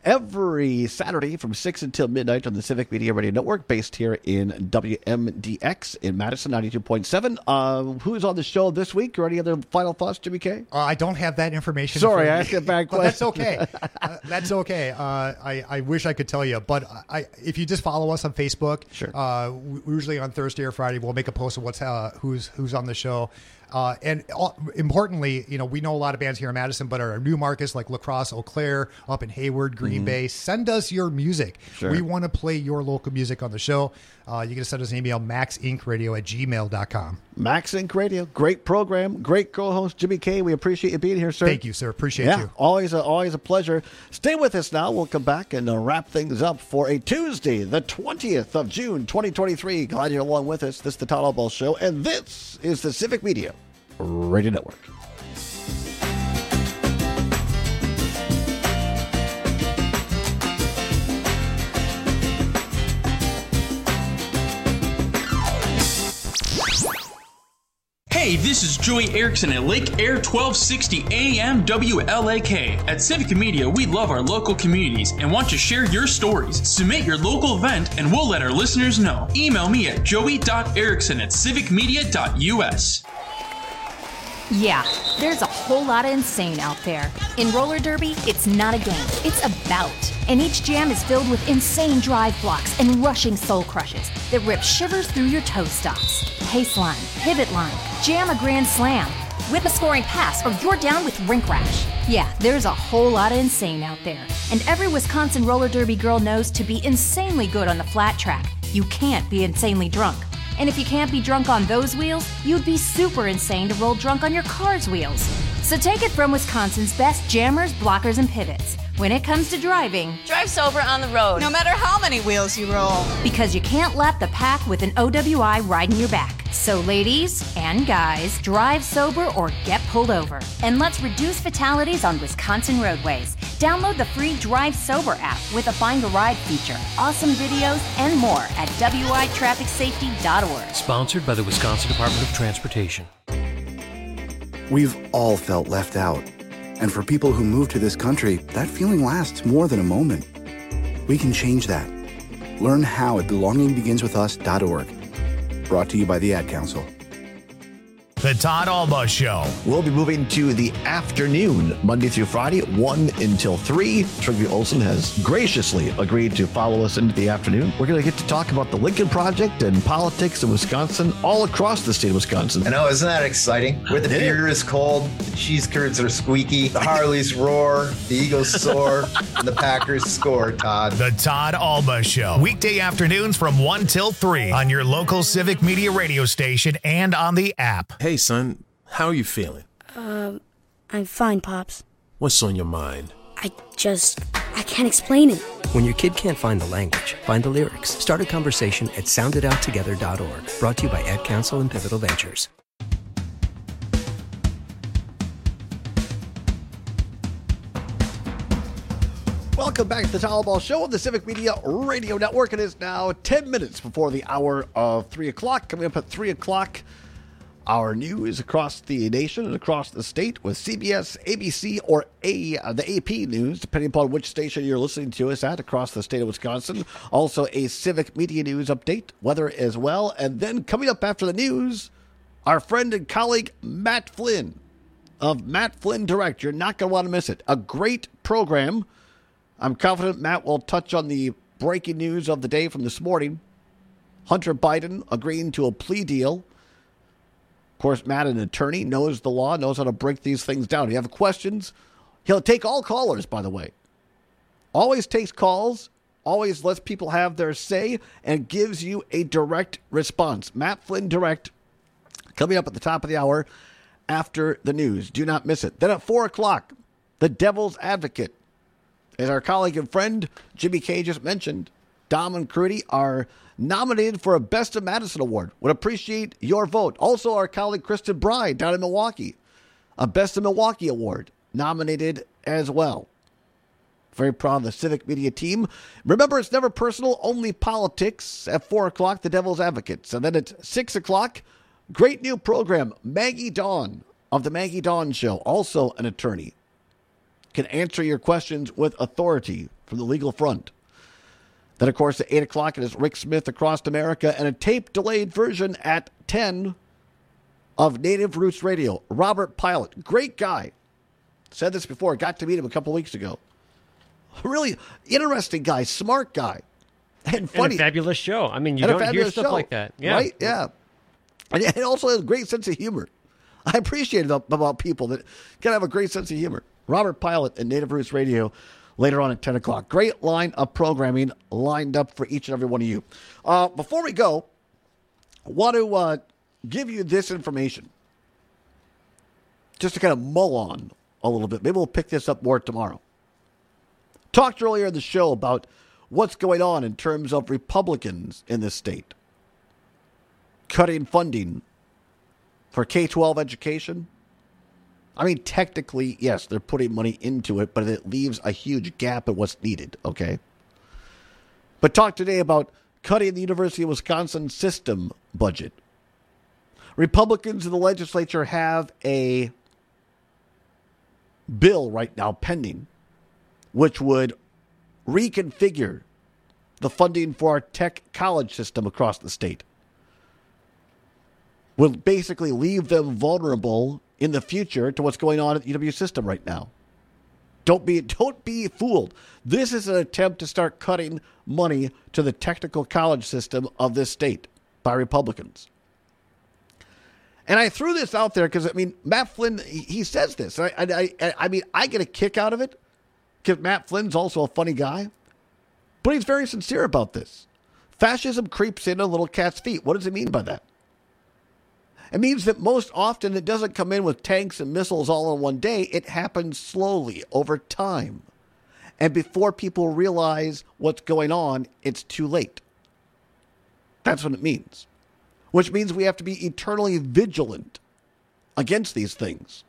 every Saturday from six until midnight on the Civic Media Radio Network, based here in W M D X in Madison, ninety-two point seven. Uh, who's on the show this week, or any other final thoughts, Jimmy K? Uh, I don't have that information. Sorry, for I you. asked a bad But that's question. okay. uh, that's okay. Uh, I, I wish I could tell you, but I, if you just follow us on Facebook, sure. Uh, we, usually on Thursday or Friday, we'll make a post of what's uh, who's who's on the show. Uh, and all, importantly, you know, we know a lot of bands here in Madison, but our new markets like La Crosse, Eau Claire, up in Hayward, Green Mhm. Bay, send us your music. Sure. We want to play your local music on the show. Uh, you can send us an email, maxincradio at gmail dot com. Max Inc Radio, great program, great co-host Jimmy K. We appreciate you being here, sir. Thank you, sir. Appreciate yeah, you. always a, always a pleasure. Stay with us now. We'll come back and uh, wrap things up for a Tuesday, the twentieth of June, twenty twenty-three. Glad you're along with us. This is the Todd Ball Show, and this is the Civic Media Radio Network. Hey, this is Joey Erickson at Lake Air twelve sixty A M W L A K. At Civic Media, we love our local communities and want to share your stories. Submit your local event and we'll let our listeners know. Email me at joey dot erickson at civic media dot u s. Yeah, there's a whole lot of insane out there. In roller derby, it's not a game, it's a bout. And each jam is filled with insane drive blocks and rushing soul crushes that rip shivers through your toe stops. Pace line, pivot line, jam a grand slam. whip a scoring pass, or you're down with rink rash. Yeah, there's a whole lot of insane out there. And every Wisconsin roller derby girl knows to be insanely good on the flat track, you can't be insanely drunk. And if you can't be drunk on those wheels, you'd be super insane to roll drunk on your car's wheels. So take it from Wisconsin's best jammers, blockers, and pivots. When it comes to driving, drive sober on the road, no matter how many wheels you roll. Because you can't lap the pack with an O W I riding your back. So ladies and guys, drive sober or get pulled over. And let's reduce fatalities on Wisconsin roadways. Download the free Drive Sober app with a Find a Ride feature, awesome videos, and more at W I traffic safety dot org. Sponsored by the Wisconsin Department of Transportation. We've all felt left out. And for people who move to this country, that feeling lasts more than a moment. We can change that. Learn how at belonging begins with us dot org. Brought to you by the Ad Council. The Todd Alba Show. We'll be moving to the afternoon, Monday through Friday, one until three. Trygve Olsen has graciously agreed to follow us into the afternoon. We're going to get to talk about the Lincoln Project and politics in Wisconsin, all across the state of Wisconsin. I know, isn't that exciting? Where the beer is cold, the cheese curds are squeaky, the Harleys roar, the Eagles soar, and the Packers score, Todd. The Todd Alba Show. Weekday afternoons from one till three on your local Civic Media radio station and on the app. Hey, son, how are you feeling? Um, I'm fine, Pops. What's on your mind? I just, I can't explain it. When your kid can't find the language, find the lyrics. Start a conversation at sound it out together dot org. Brought to you by Ad Council and Pivotal Ventures. Welcome back to the Todd Alba Show on the Civic Media Radio Network. It is now ten minutes before the hour of three o'clock. Coming up at three o'clock, our news across the nation and across the state with C B S, A B C, or A, uh, the A P News, depending upon which station you're listening to us at across the state of Wisconsin. Also, a Civic Media News update, weather as well. And then coming up after the news, our friend and colleague Matt Flynn of Matt Flynn Direct. You're not going to want to miss it. A great program. I'm confident Matt will touch on the breaking news of the day from this morning. Hunter Biden agreeing to a plea deal. Of course, Matt, an attorney, knows the law, knows how to break these things down. If you have questions, he'll take all callers, by the way. Always takes calls, always lets people have their say, and gives you a direct response. Matt Flynn Direct, coming up at the top of the hour after the news. Do not miss it. Then at four o'clock, the Devil's Advocate. As our colleague and friend Jimmy K just mentioned, Dom and Crudy are nominated for a Best of Madison Award. Would appreciate your vote. Also, our colleague Kristen Bride down in Milwaukee, a Best of Milwaukee Award, nominated as well. Very proud of the Civic Media team. Remember, it's never personal, only politics. At four o'clock, the Devil's Advocates. And then at six o'clock, great new program, Maggie Dawn of the Maggie Dawn Show, also an attorney, can answer your questions with authority from the legal front. Then, of course, at eight o'clock, it is Rick Smith Across America and a tape-delayed version at ten of Native Roots Radio. Robert Pilot, great guy. Said this before, got to meet him a couple weeks ago. Really interesting guy, smart guy, and funny. And a fabulous show. I mean, you and don't hear stuff show, like that. Yeah. Right? Yeah. And it also has a great sense of humor. I appreciate it about people that can have a great sense of humor. Robert Pilot and Native Roots Radio later on at ten o'clock. Great line of programming lined up for each and every one of you. Uh, before we go, I want to uh, give you this information just to kind of mull on a little bit. Maybe we'll pick this up more tomorrow. Talked earlier in the show about what's going on in terms of Republicans in this state. Cutting funding for K twelve education. I mean, technically, yes, they're putting money into it, but it leaves a huge gap in what's needed, okay? But talk today about cutting the University of Wisconsin system budget. Republicans in the legislature have a bill right now pending, which would reconfigure the funding for our tech college system across the state. Will basically leave them vulnerable in the future to what's going on at the U W system right now. Don't be don't be fooled. This is an attempt to start cutting money to the technical college system of this state by Republicans. And I threw this out there because, I mean, Matt Flynn, he, he says this. I, I, I, I mean, I get a kick out of it because Matt Flynn's also a funny guy. But he's very sincere about this. Fascism creeps in a little cat's feet. What does it mean by that? It means that most often it doesn't come in with tanks and missiles all in one day. It happens slowly over time. And before people realize what's going on, it's too late. That's what it means. Which means we have to be eternally vigilant against these things.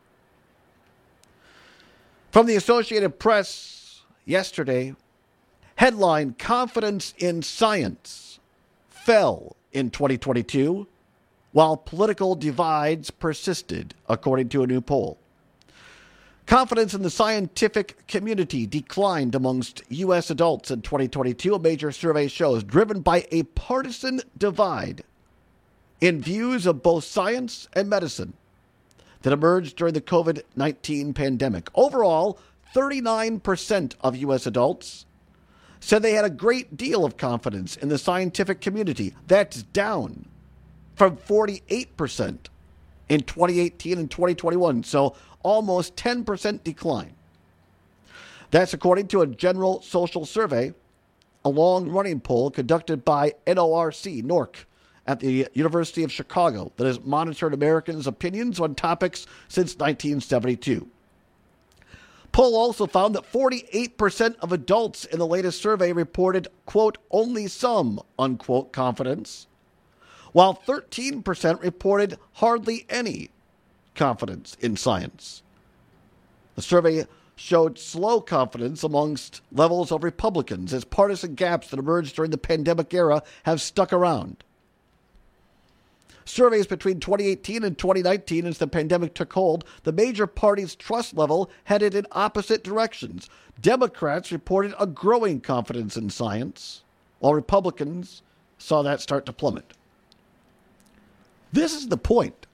From the Associated Press yesterday, headline, confidence in science fell in twenty twenty-two, while political divides persisted, according to a new poll. Confidence in the scientific community declined amongst U S adults in twenty twenty-two, a major survey shows, driven by a partisan divide in views of both science and medicine that emerged during the covid nineteen pandemic. Overall, thirty-nine percent of U S adults said they had a great deal of confidence in the scientific community. That's down from forty-eight percent in twenty eighteen and twenty twenty-one, so almost ten percent decline. That's according to a general social survey, a long-running poll conducted by N O R C, N O R C, at the University of Chicago that has monitored Americans' opinions on topics since nineteen seventy-two. Poll also found that forty-eight percent of adults in the latest survey reported, quote, only some, unquote, confidence, while thirteen percent reported hardly any confidence in science. The survey showed slow confidence amongst levels of Republicans as partisan gaps that emerged during the pandemic era have stuck around. Surveys between twenty eighteen and twenty nineteen, as the pandemic took hold, the major parties' trust level headed in opposite directions. Democrats reported a growing confidence in science, while Republicans saw that start to plummet. This is the point.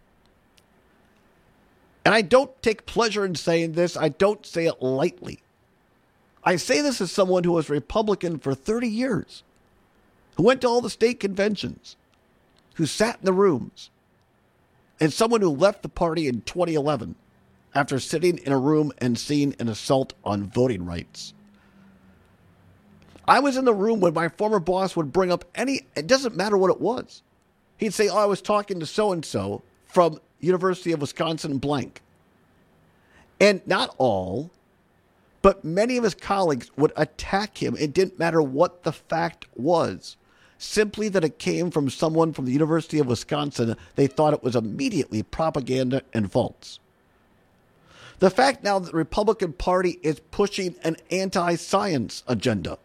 And I don't take pleasure in saying this. I don't say it lightly. I say this as someone who was Republican for thirty years, who went to all the state conventions, who sat in the rooms, and someone who left the party in twenty eleven after sitting in a room and seeing an assault on voting rights. I was in the room when my former boss would bring up any, it doesn't matter what it was. He'd say, oh, I was talking to so-and-so from University of Wisconsin blank. And not all, but many of his colleagues would attack him. It didn't matter what the fact was. Simply that it came from someone from the University of Wisconsin, they thought it was immediately propaganda and false. The fact now that the Republican Party is pushing an anti-science agenda.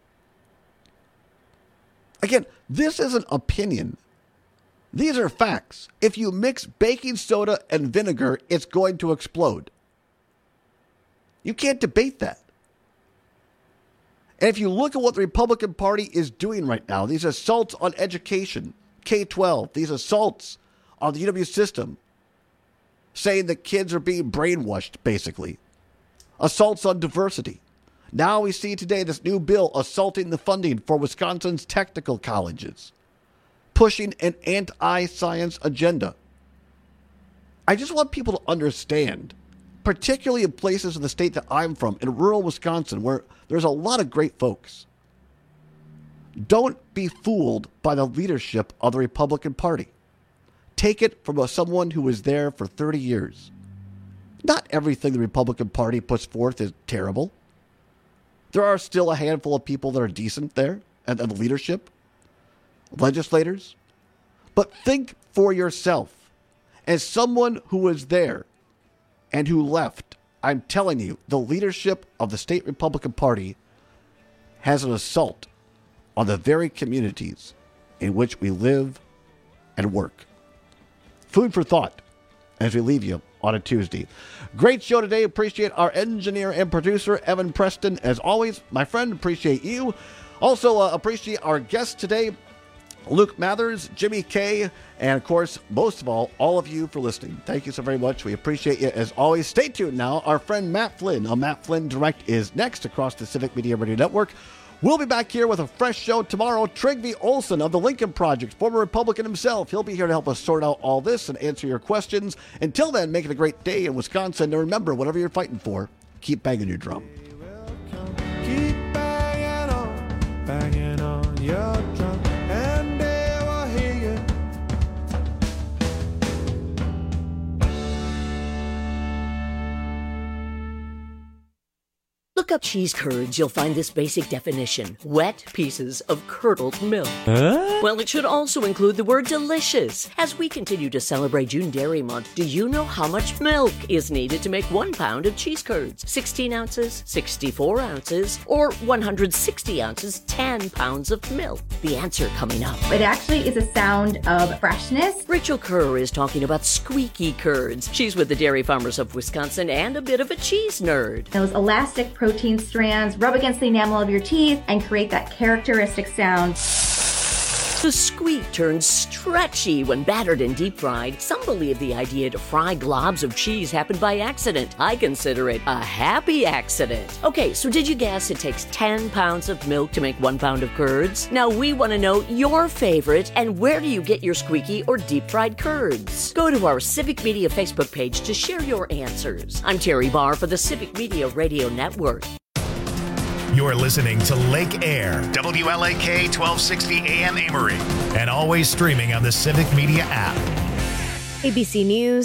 Again, this isn't opinion. These are facts. If you mix baking soda and vinegar, it's going to explode. You can't debate that. And if you look at what the Republican Party is doing right now, these assaults on education, K twelve, these assaults on the U W system, saying that kids are being brainwashed, basically. Assaults on diversity. Now we see today this new bill assaulting the funding for Wisconsin's technical colleges, pushing an anti-science agenda. I just want people to understand, particularly in places in the state that I'm from, in rural Wisconsin, where there's a lot of great folks. Don't be fooled by the leadership of the Republican Party. Take it from a, someone who was there for thirty years. Not everything the Republican Party puts forth is terrible. There are still a handful of people that are decent there, and the leadership, legislators. But think for yourself. As someone who was there and who left, I'm telling you, the leadership of the state Republican Party has an assault on the very communities in which we live and work. Food for thought as we leave you on a Tuesday. Great show today. Appreciate our engineer and producer, Evan Preston. As always, my friend, appreciate you. Also, uh, appreciate our guests today, Luke Mathers, Jimmy K, and of course, most of all, all of you for listening. Thank you so very much. We appreciate you as always. Stay tuned now. Our friend Matt Flynn, a Matt Flynn Direct, is next across the Civic Media Radio Network. We'll be back here with a fresh show tomorrow. Trygve Olsen of the Lincoln Project, former Republican himself. He'll be here to help us sort out all this and answer your questions. Until then, make it a great day in Wisconsin. And remember, whatever you're fighting for, keep banging your drum. Keep banging on, banging on your drum, and they will hear you. Look up cheese curds, you'll find this basic definition. Wet pieces of curdled milk. Huh? Well, it should also include the word delicious. As we continue to celebrate June Dairy Month, do you know how much milk is needed to make one pound of cheese curds? sixteen ounces, sixty-four ounces, or one hundred sixty ounces, ten pounds of milk? The answer coming up. It actually is a sound of freshness. Rachel Kerr is talking about squeaky curds. She's with the Dairy Farmers of Wisconsin and a bit of a cheese nerd. Those elastic protein strands rub against the enamel of your teeth and create that characteristic sound. The squeak turns stretchy when battered and deep fried. Some believe the idea to fry globs of cheese happened by accident. I consider it a happy accident. Okay, so did you guess it takes ten pounds of milk to make one pound of curds? Now we want to know your favorite and where do you get your squeaky or deep fried curds? Go to our Civic Media Facebook page to share your answers. I'm Terry Barr for the Civic Media Radio Network. You're listening to Lake Air, W L A K twelve sixty A M Amory, and always streaming on the Civic Media app. A B C News.